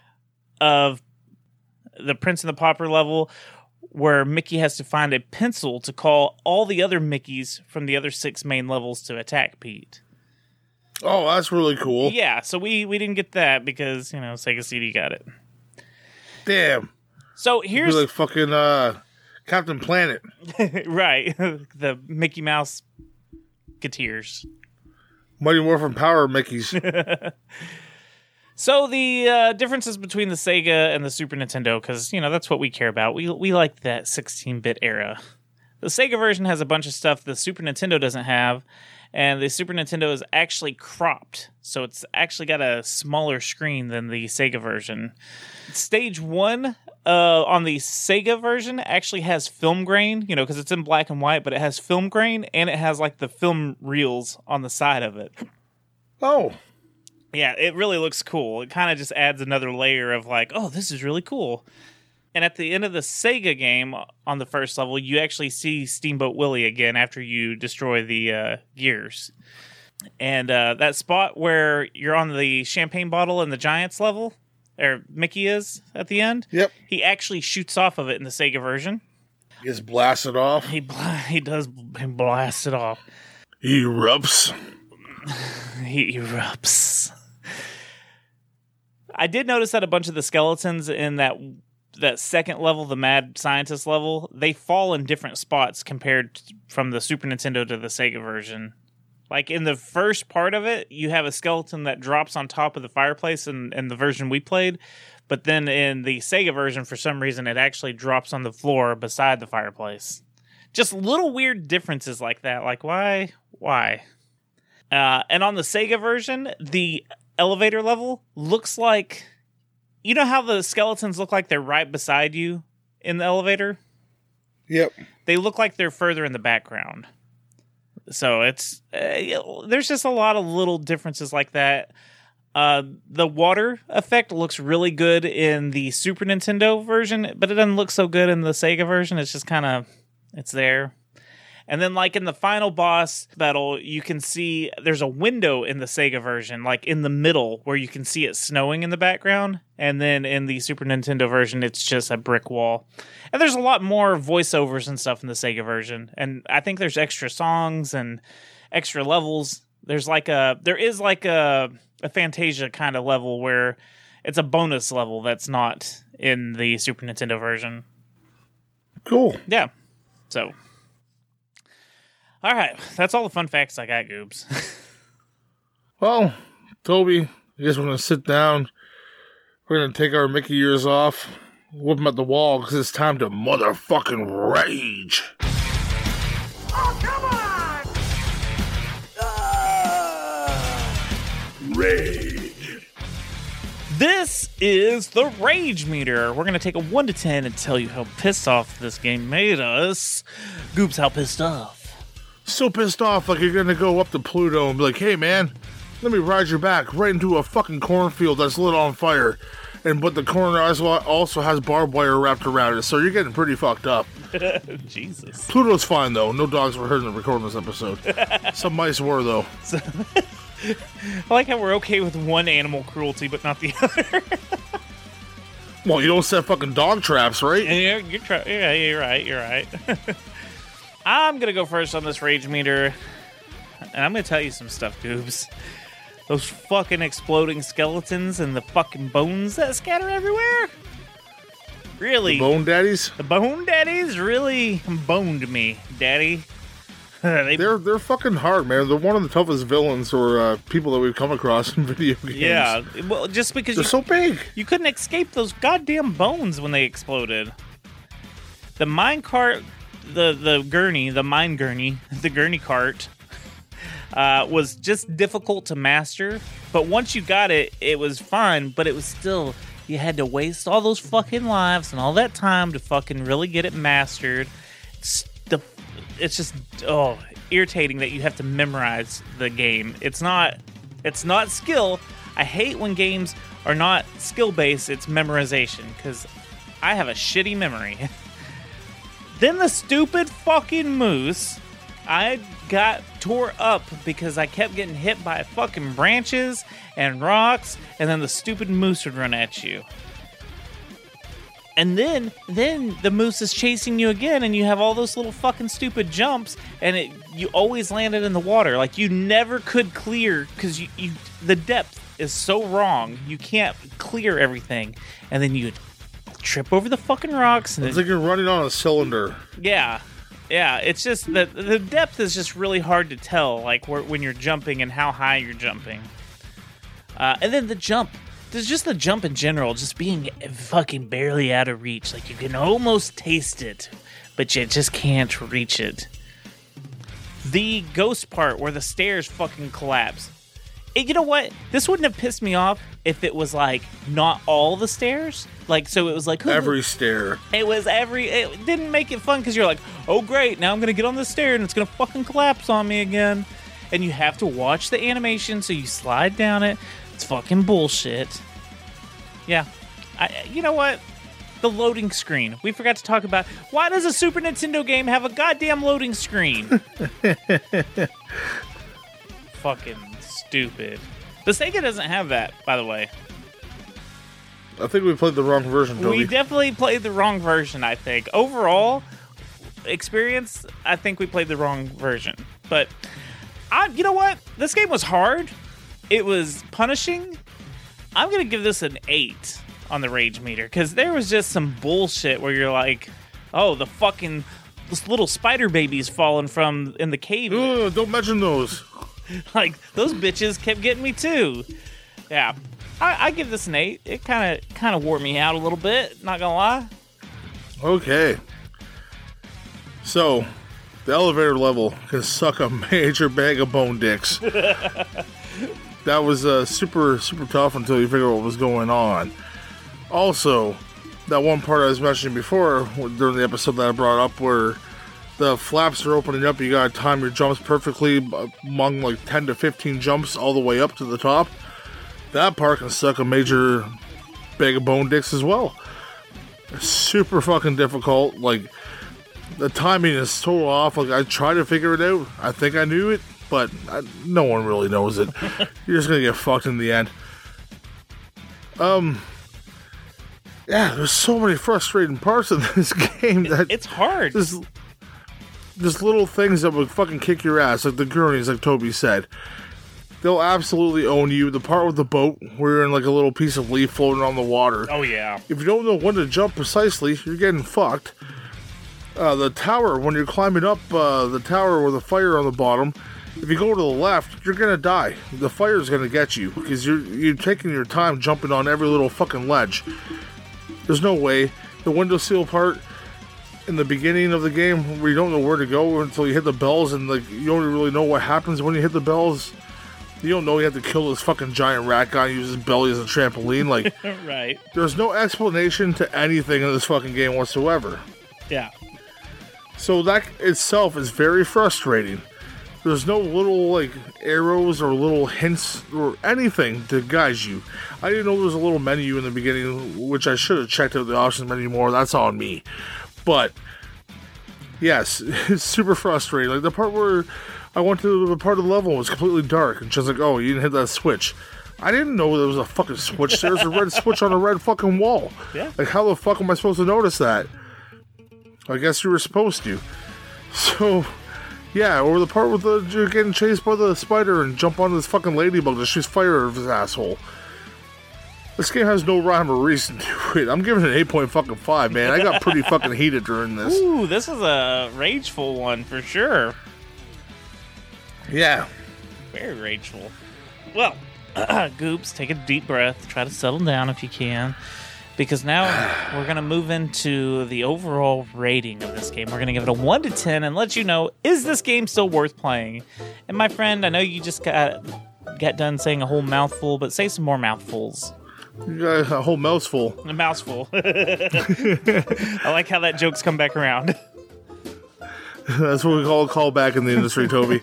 of the Prince and the Pauper level where Mickey has to find a pencil to call all the other Mickeys from the other 6 main levels to attack Pete.
Oh, that's really cool.
Yeah, so we didn't get that because, you know, Sega CD got it.
Damn.
So here's...
You're like fucking Captain Planet.
Right. The Mickey Mouse Geteers.
Mighty Morphin Power Mickeys.
So the differences between the Sega and the Super Nintendo, because, you know, that's what we care about. We like that 16-bit era. The Sega version has a bunch of stuff the Super Nintendo doesn't have, and the Super Nintendo is actually cropped, so it's actually got a smaller screen than the Sega version. Stage 1 on the Sega version actually has film grain, you know, because it's in black and white, but it has film grain, and it has, like, the film reels on the side of it.
Oh.
Yeah, it really looks cool. It kind of just adds another layer of like, oh, this is really cool. And at the end of the Sega game, on the first level, you actually see Steamboat Willie again after you destroy the gears. And that spot where you're on the champagne bottle in the Giants level, or Mickey is at the end,
yep,
he actually shoots off of it in the Sega version.
He gets blasted off.
He blasts it off.
He erupts.
He erupts. I did notice that a bunch of the skeletons in that second level, the Mad Scientist level, they fall in different spots compared from the Super Nintendo to the Sega version. Like, in the first part of it, you have a skeleton that drops on top of the fireplace in the version we played, but then in the Sega version, for some reason, it actually drops on the floor beside the fireplace. Just little weird differences like that. Like, why? And on the Sega version, the elevator level looks like... You know how the skeletons look like they're right beside you in the elevator?
Yep.
They look like they're further in the background. So it's... there's just a lot of little differences like that. The water effect looks really good in the Super Nintendo version, but it doesn't look so good in the Sega version. It's just kind of... It's there. And then, like, in the final boss battle, you can see there's a window in the Sega version, like, in the middle, where you can see it snowing in the background. And then in the Super Nintendo version, it's just a brick wall. And there's a lot more voiceovers and stuff in the Sega version. And I think there's extra songs and extra levels. There is like a Fantasia kind of level where it's a bonus level that's not in the Super Nintendo version.
Cool.
Yeah. So... All right, that's all the fun facts I got, Goobs.
Well, Toby, I guess we're going to sit down. We're going to take our Mickey ears off, whip them at the wall, because it's time to motherfucking rage.
Oh, come on! Rage.
This is the Rage Meter. We're going to take a 1 to 10 and tell you how pissed off this game made us. Goops, how pissed off?
So pissed off, like you're gonna go up to Pluto and be like, hey man, let me ride your back right into a fucking cornfield that's lit on fire. But the corn also has barbed wire wrapped around it, so you're getting pretty fucked up.
Jesus.
Pluto's fine though. No dogs were hurt in the recording of this episode. Some mice were though.
I like how we're okay with one animal cruelty, but not the other.
Well, you don't set fucking dog traps, right?
Yeah, you're right. You're right. I'm gonna go first on this Rage Meter, and I'm gonna tell you some stuff, Goobs. Those fucking exploding skeletons and the fucking bones that scatter everywhere. Really?
Bone daddies?
The bone daddies really boned me, daddy.
They're fucking hard, man. They're one of the toughest villains or people that we've come across in video games.
Yeah, well, just because
they're so big.
You couldn't escape those goddamn bones when they exploded. The minecart, the gurney, the mine gurney, the gurney cart was just difficult to master. But once you got it, it was fun. But it was still, you had to waste all those fucking lives and all that time to fucking really get it mastered. It's just irritating that you have to memorize the game. It's not skill. I hate when games are not skill based. It's memorization because I have a shitty memory. Then the stupid fucking moose, I got tore up because I kept getting hit by fucking branches and rocks, and then the stupid moose would run at you. And then the moose is chasing you again, and you have all those little fucking stupid jumps, and you always landed in the water. Like, you never could clear, because the depth is so wrong, you can't clear everything. And then you trip over the fucking rocks. And
it's like you're running on a cylinder.
Yeah, it's just that the depth is just really hard to tell, like, when you're jumping and how high you're jumping. And then the jump. There's just the jump in general, just being fucking barely out of reach. Like, you can almost taste it, but you just can't reach it. The ghost part where the stairs fucking collapse. You know what? This wouldn't have pissed me off if it was, like, not all the stairs. Like, so it was like...
every stair.
It didn't make it fun because you're like, oh, great, now I'm going to get on this stair and it's going to fucking collapse on me again. And you have to watch the animation, so you slide down it. It's fucking bullshit. Yeah. You know what? The loading screen. We forgot to talk about... Why does a Super Nintendo game have a goddamn loading screen? Fucking stupid. The Sega doesn't have that, by the way.
I think we played the wrong version, Toby.
We definitely played the wrong version, I think. Overall experience, I think we played the wrong version. But, you know what? This game was hard. It was punishing. I'm going to give this an 8 on the Rage Meter, because there was just some bullshit where you're like, oh, the fucking little spider babies falling from in the cave.
Ugh, don't mention those.
Like, those bitches kept getting me too. Yeah. I give this an 8. It kind of wore me out a little bit, not gonna lie.
Okay. So, the elevator level can suck a major bag of bone dicks. That was super, super tough until you figure out what was going on. Also, that one part I was mentioning before, during the episode that I brought up, where the flaps are opening up, you gotta time your jumps perfectly among like 10 to 15 jumps all the way up to the top. That part can suck a major bag of bone dicks as well. Super fucking difficult. Like, the timing is so off. Like, I tried to figure it out. I think I knew it, but no one really knows it. You're just gonna get fucked in the end. Yeah, there's so many frustrating parts of this game that
it's hard.
Just little things that would fucking kick your ass, like the gurneys, like Toby said. They'll absolutely own you. The part with the boat, where you're in like a little piece of leaf floating on the water.
Oh, yeah.
If you don't know when to jump precisely, you're getting fucked. The tower, when you're climbing up the tower with a fire on the bottom, if you go to the left, you're gonna die. The fire's gonna get you, because you're taking your time jumping on every little fucking ledge. There's no way. The windowsill part in the beginning of the game, where you don't know where to go until you hit the bells, and like you don't really know what happens when you hit the bells. You don't know you have to kill this fucking giant rat guy and use his belly as a trampoline. Like,
Right.
there's no explanation to anything in this fucking game whatsoever.
Yeah.
So that itself is very frustrating. There's no little, like, arrows or little hints or anything to guide you. I didn't know there was a little menu in the beginning, which I should have checked out the options menu more. That's on me. But, yes, it's super frustrating. Like, the part where I went to the part of the level was completely dark, and she's like, oh, you didn't hit that switch. I didn't know there was a fucking switch. There's a red switch on a red fucking wall.
Yeah.
Like, how the fuck am I supposed to notice that? I guess you were supposed to. So, yeah, or the part with you're getting chased by the spider and jump on this fucking ladybug that shoots fire out of his asshole. This game has no rhyme or reason to it. I'm giving it an 8.5, man. I got pretty fucking heated during this.
Ooh, this is a rageful one for sure.
Yeah.
Very rageful. Well, Goops, take a deep breath. Try to settle down if you can. Because now we're going to move into the overall rating of this game. We're going to give it a 1 to 10 and let you know, is this game still worth playing? And my friend, I know you just got done saying a whole mouthful, but say some more mouthfuls.
You got a whole mouthful.
A mouthful. I like how that joke's come back around.
That's what we call a callback in the industry, Toby.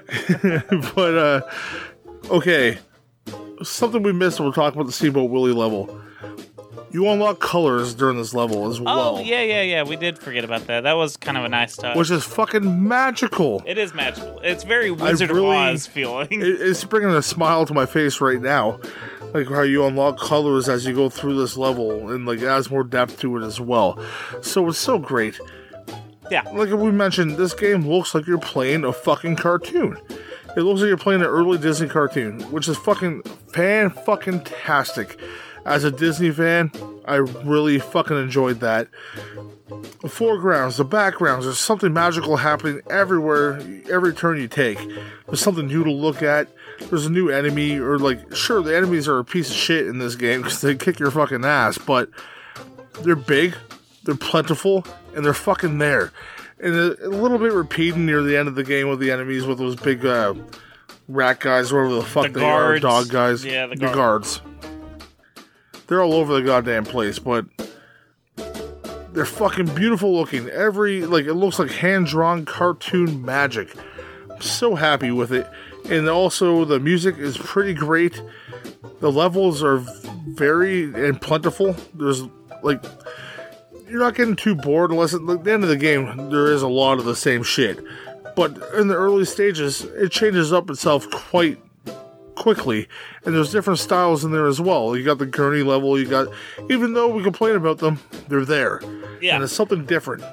But, okay. Something we missed when we're talking about the Steamboat Willie level. You unlock colors during this level as well.
Oh, yeah. We did forget about that. That was kind of a nice touch.
Which is fucking magical.
It is magical. It's very Wizard of Oz feeling.
It's bringing a smile to my face right now. Like how you unlock colors as you go through this level, and like it adds more depth to it as well. So it's so great.
Yeah.
Like we mentioned, this game looks like you're playing a fucking cartoon. It looks like you're playing an early Disney cartoon, which is fucking fan-fucking-tastic. As a Disney fan, I really fucking enjoyed that. The foregrounds, the backgrounds, there's something magical happening everywhere, every turn you take. There's something new to look at. There's a new enemy, or like, sure, the enemies are a piece of shit in this game because they kick your fucking ass, but they're big, they're plentiful, and they're fucking there. And a little bit repeating near the end of the game with the enemies with those big rat guys, whatever the fuck they are, dog guys.
Yeah, the
guards. They're all over the goddamn place, but they're fucking beautiful looking. It looks like hand-drawn cartoon magic. I'm so happy with it. And also, the music is pretty great. The levels are very and plentiful. There's, like, you're not getting too bored unless at the end of the game, there is a lot of the same shit. But in the early stages, it changes up itself quite quickly, and there's different styles in there as well. You got the gurney level, even though we complain about them, they're there.
Yeah.
And it's something different.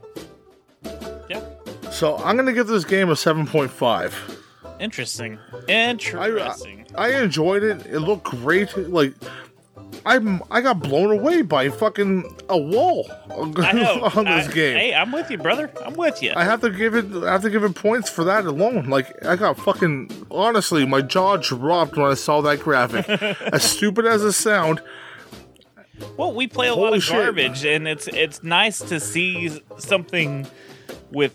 Yeah.
So I'm going to give this game a 7.5.
Interesting.
I enjoyed it. It looked great. Like, I got blown away by fucking a wall
I know.
on this game.
Hey, I'm with you, brother. I'm with you.
I have to give it points for that alone. Like, I got fucking, honestly, my jaw dropped when I saw that graphic. As stupid as it sound.
Well, we play a lot
Holy
of
shit.
garbage, and it's nice to see something with,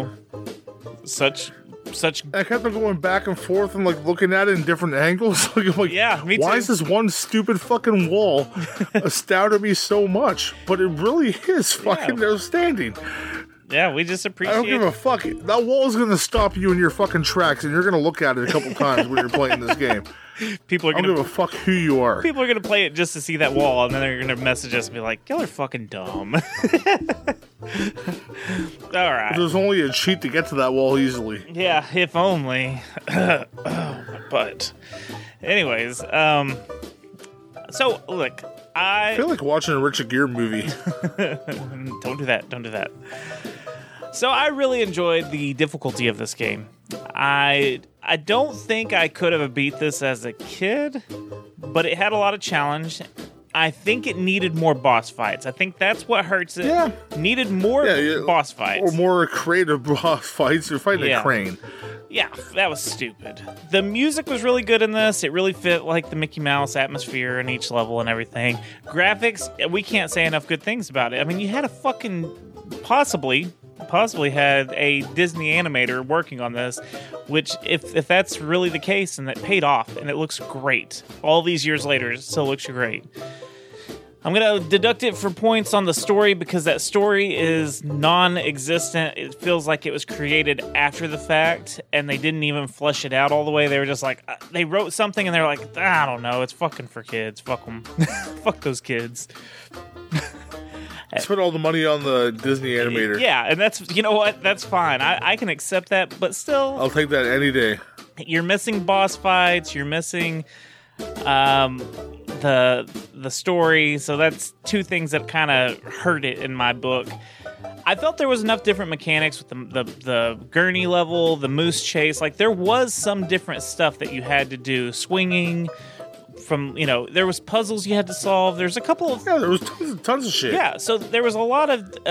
such.
I kept on going back and forth and like looking at it in different angles. Like, I'm like,
Yeah, me
why
too.
is this one stupid fucking wall astounded me so much? But it really is fucking outstanding.
Yeah, we just
I
appreciate
don't give a fuck. That wall is gonna stop you in your fucking tracks, and you're gonna look at it a couple times when you're playing this game.
people are
I don't
gonna
give a fuck who you are.
people are gonna play it just to see that wall, and then they're gonna message us and be like, "Y'all are fucking dumb." All right.
There's only a cheat to get to that wall easily.
Yeah, if only. Oh, my butt. Anyways, so look,
I feel like watching a Richard Gere movie.
Don't do that. So I really enjoyed the difficulty of this game. I don't think I could have beat this as a kid, but it had a lot of challenge. I think it needed more boss fights. I think that's what hurts it.
Yeah.
Needed more boss fights.
Or more creative boss fights. You're fighting a crane.
Yeah, that was stupid. The music was really good in this. It really fit like the Mickey Mouse atmosphere in each level and everything. Graphics, we can't say enough good things about it. I mean, you had a fucking, possibly, possibly had a Disney animator working on this, which if that's really the case, and that paid off, and it looks great. All these years later, it still looks great. I'm going to deduct it for points on the story because that story is non-existent. It feels like it was created after the fact, and they didn't even flesh it out all the way. They were just like, they wrote something, and they're like, I don't know, it's fucking for kids. Fuck them. Fuck those kids.
Spent all the money on the Disney animator.
Yeah, and that's, you know what? That's fine. I can accept that, but still.
I'll take that any day.
You're missing boss fights. You're missing the story. So that's two things that kind of hurt it in my book. I felt there was enough different mechanics with the gurney level, the moose chase. Like, there was some different stuff that you had to do. Swinging from, there was puzzles you had to solve. There's a couple of...
Yeah, there was tons of shit.
Yeah, so there was a lot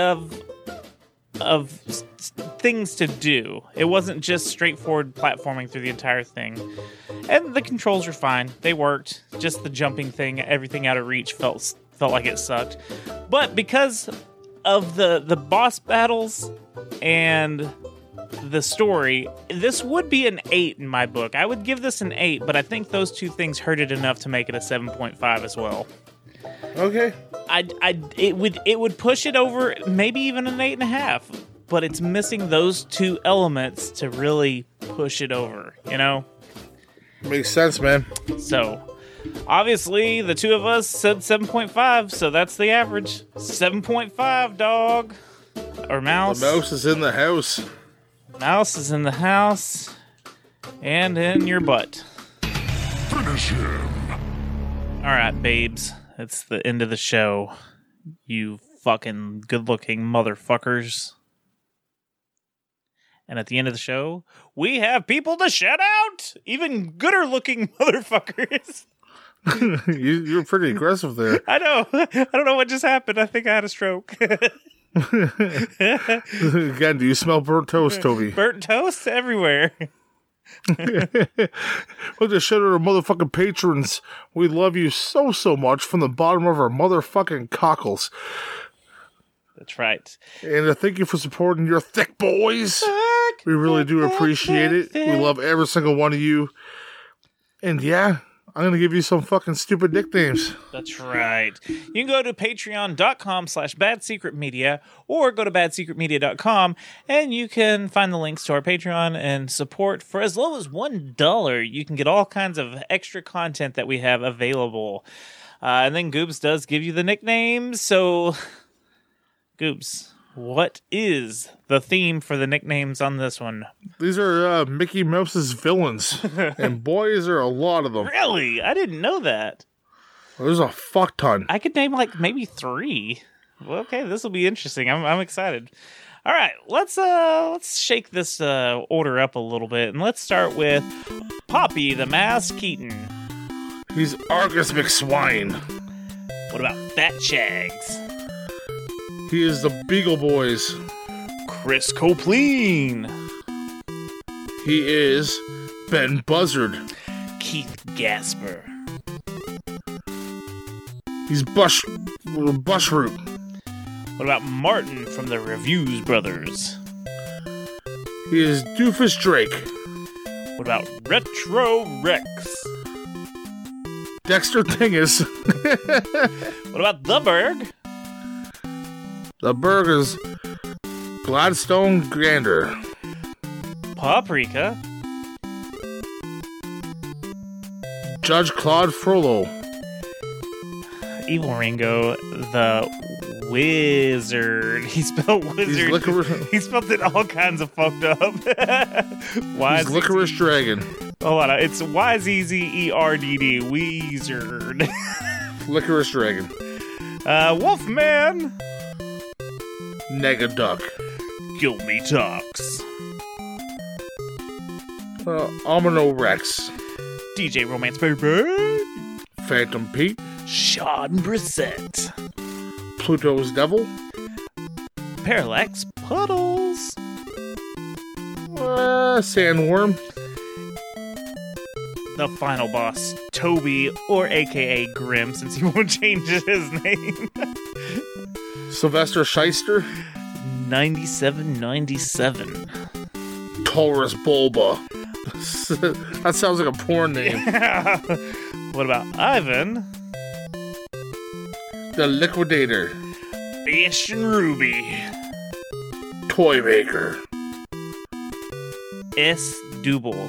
of things to do. It wasn't just straightforward platforming through the entire thing. And the controls are fine. They worked. Just the jumping thing, everything out of reach felt like it sucked. But because of the boss battles and the story, this would be an 8 in my book. I would give this an 8, but I think those two things hurt it enough to make it a 7.5 as well.
Okay.
It would push it over, maybe even an 8.5, but it's missing those two elements to really push it over,
Makes sense, man.
So, obviously, the two of us said 7.5, so that's the average. 7.5, dog. Or mouse.
The mouse is in the house.
Mouse is in the house. And in your butt.
Finish him.
Alright, babes. It's the end of the show. You fucking good-looking motherfuckers. And at the end of the show, we have people to shout out! Even gooder-looking motherfuckers.
You were pretty aggressive there.
I know. I don't know what just happened. I think I had a stroke.
Again, do you smell burnt toast, Toby?
Burnt toast everywhere.
We'll just shout out our motherfucking patrons. We love you so much from the bottom of our motherfucking cockles.
That's right.
And thank you for supporting your thick boys. We really do appreciate it. We love every single one of you. And yeah, I'm going to give you some fucking stupid nicknames.
That's right. You can go to patreon.com/badsecretmedia or go to badsecretmedia.com and you can find the links to our Patreon and support for as low as $1. You can get all kinds of extra content that we have available. And then Goobs does give you the nicknames. So, Goobs, what is the theme for the nicknames on this one?
These are Mickey Mouse's villains. And boy, is there a lot of them.
Really? I didn't know that.
There's a fuck ton.
I could name like maybe 3. Well, okay, this will be interesting. I'm excited. All right, let's shake this order up a little bit, and let's start with Poppy the Mask Keaton.
He's Argus McSwine.
What about Fat Shags?
He is the Beagle Boys.
Chris Copleen.
He is Ben Buzzard.
Keith Gasper.
He's Bushroot.
What about Martin from the Reviews Brothers?
He is Doofus Drake.
What about Retro Rex?
Dexter Dingus.
What about The Berg?
The Berg is Gladstone Grander.
Paprika.
Judge Claude Frollo.
Evil Ringo, the Wizard. He spelled wizard. He spelled it all kinds of fucked up.
He's Licorice Dragon.
Hold on, it's YZZERDD. Wizard.
Licorice Dragon.
Wolfman.
Negaduck.
Kill Me Talks.
Amino Rex.
DJ Romance Baby.
Phantom Pete.
Sean Brissett.
Pluto's Devil.
Parallax Puddles.
Sandworm.
The final boss, Toby, or AKA Grim, since he won't change his name.
Sylvester Shyster.
9797.
Taurus Bulba. That sounds like a porn name.
What about Ivan?
The Liquidator.
Bastion Ruby.
Toy Maker.
S. Double.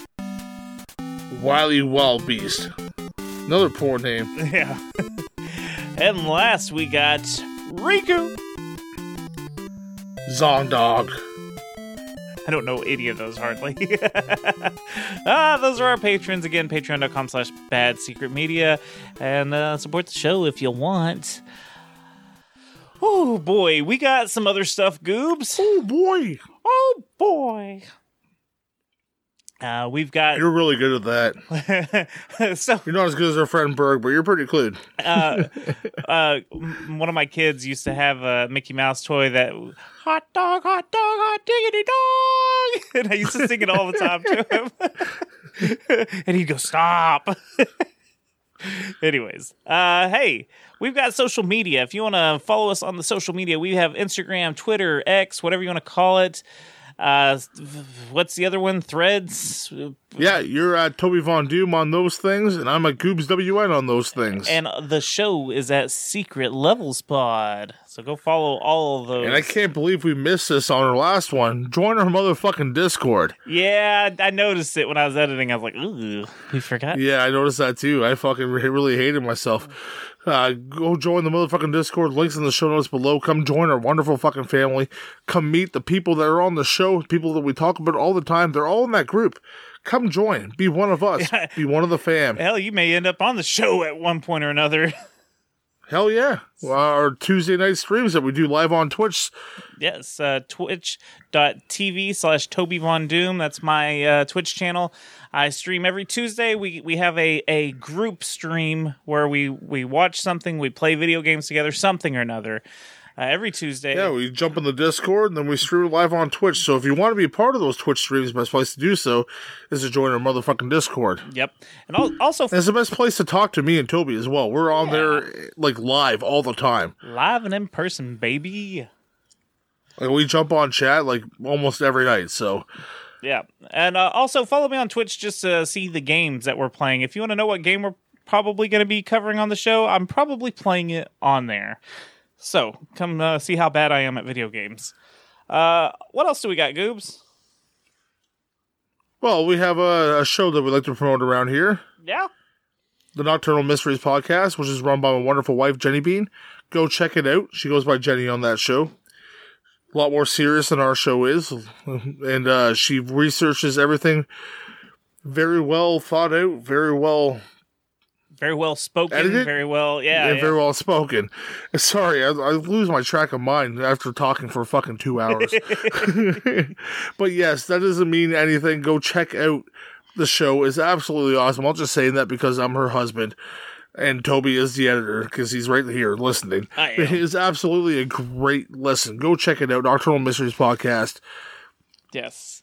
Wily Wild Beast. Another porn name.
Yeah. And last we got Riku.
Zondog.
I don't know any of those hardly. Those are our patrons. Again, patreon.com/badsecretmedia. And support the show if you want. Oh boy, we got some other stuff, Goobs.
Oh boy.
Oh boy. We've got...
You're really good at that.
So
You're not as good as our friend Berg, but you're pretty good.
one of my kids used to have a Mickey Mouse toy that... Hot dog, hot diggity dog! And I used to sing it all the time to him. And he'd go, stop! Anyways, hey, we've got social media. If you want to follow us on the social media, we have Instagram, Twitter, X, whatever you want to call it. What's the other one? Threads?
Yeah, you're at Toby Von Doom on those things, and I'm at Goobs WN on those things.
And the show is at Secret Levels Pod. So go follow all of those.
And I can't believe we missed this on our last one. Join our motherfucking Discord.
Yeah, I noticed it when I was editing. I was like, ooh, we forgot.
Yeah, I noticed that too. I fucking really hated myself. Go join the motherfucking Discord. Links in the show notes below. Come join our wonderful fucking family. Come meet the people that are on the show, people that we talk about all the time. They're all in that group. Come join. Be one of us.
Yeah.
Be one of the fam.
Hell, you may end up on the show at one point or another.
Hell yeah. Our Tuesday night streams that we do live on Twitch.
Yes, twitch.tv/Toby Von Doom. That's my Twitch channel. I stream every Tuesday. We have a group stream where we watch something, we play video games together, something or another. Every Tuesday.
Yeah, we jump in the Discord and then we stream live on Twitch. So if you want to be a part of those Twitch streams, the best place to do so is to join our motherfucking Discord.
Yep. And also...
And it's the best place to talk to me and Toby as well. We're on there like live all the time.
Live and in person, baby.
Like we jump on chat like almost every night, so...
Yeah. And also follow me on Twitch just to see the games that we're playing. If you want to know what game we're probably going to be covering on the show, I'm probably playing it on there. So, come see how bad I am at video games. What else do we got, Goobs?
Well, we have a show that we like to promote around here.
Yeah?
The Nocturnal Mysteries Podcast, which is run by my wonderful wife, Jenny Bean. Go check it out. She goes by Jenny on that show. A lot more serious than our show is. And she researches everything very well thought out, very well
spoken,
edited?
very well, yeah.
Very well spoken. Sorry, I lose my track of mind after talking for fucking 2 hours. But yes, that doesn't mean anything. Go check out the show. It's absolutely awesome. I'm just saying that because I'm her husband. And Toby is the editor because he's right here listening. It is absolutely a great listen. Go check it out. Nocturnal Mysteries Podcast.
Yes.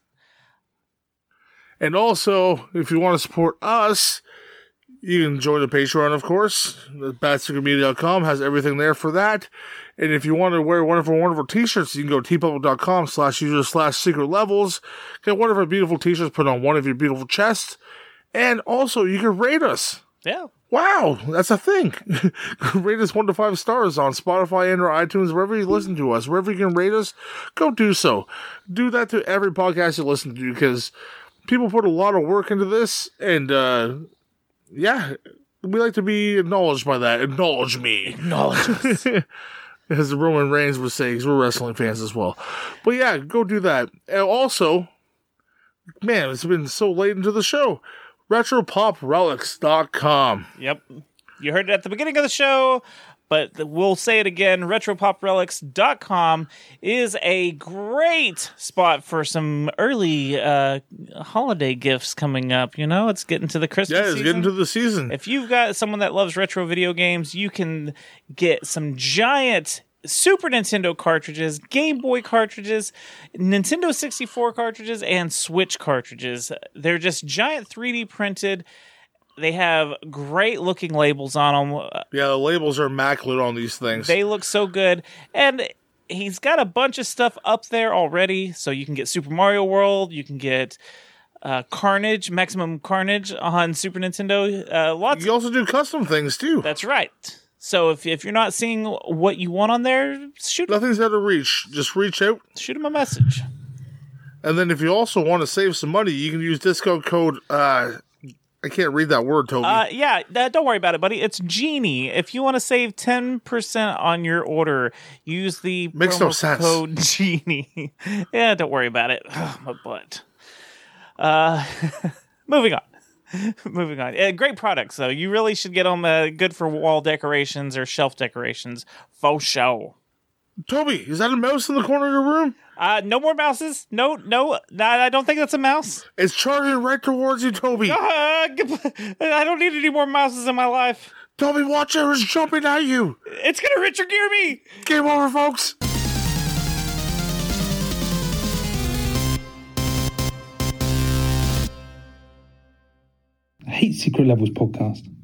And also, if you want to support us, you can join the Patreon, of course. BadSecretMedia.com has everything there for that. And if you want to wear wonderful t-shirts, you can go to tpublic.com/user/secret-levels. Get one of our beautiful t-shirts put on one of your beautiful chests. And also, you can rate us.
Yeah.
Wow, that's a thing. Rate us 1 to 5 stars on Spotify and or iTunes, wherever you listen to us. Wherever you can rate us, go do so. Do that to every podcast you listen to, because people put a lot of work into this, and yeah, we like to be acknowledged by that. Acknowledge me.
Acknowledge us.
As Roman Reigns was saying, 'cause we're wrestling fans as well. But yeah, go do that. And also, man, it's been so late into the show. RetroPopRelics.com.
Yep. You heard it at the beginning of the show, but we'll say it again. RetroPopRelics.com is a great spot for some early holiday gifts coming up. You know, it's getting to the Christmas season.
Yeah, it's getting to the season.
If you've got someone that loves retro video games, you can get some giant Super Nintendo cartridges, Game Boy cartridges, Nintendo 64 cartridges, and Switch cartridges. They're just giant 3D printed. They have great looking labels on them.
Yeah, the labels are immaculate on these things.
They look so good. And he's got a bunch of stuff up there already. So you can get Super Mario World. You can get Carnage, Maximum Carnage on Super Nintendo. Lots.
You also do custom things too.
That's right. So if you're not seeing what you want on there,
Nothing's out of reach. Just reach out.
Shoot him a message.
And then if you also want to save some money, you can use discount code, I can't read that word, Toby.
Don't worry about it, buddy. It's Genie. If you want to save 10% on your order, use the
Makes no sense.
code Genie. Yeah, don't worry about it. Oh, my butt. Moving on. Great products, though. You really should get them good for wall decorations or shelf decorations. Faux show.
Toby, is that a mouse in the corner of your room?
No more mouses. No, I don't think that's a mouse.
It's charging right towards you, Toby.
I don't need any more mouses in my life.
Toby, watch out, it's jumping at you.
It's gonna Richard Gere me.
Game over, folks.
I hate Secret Levels podcast.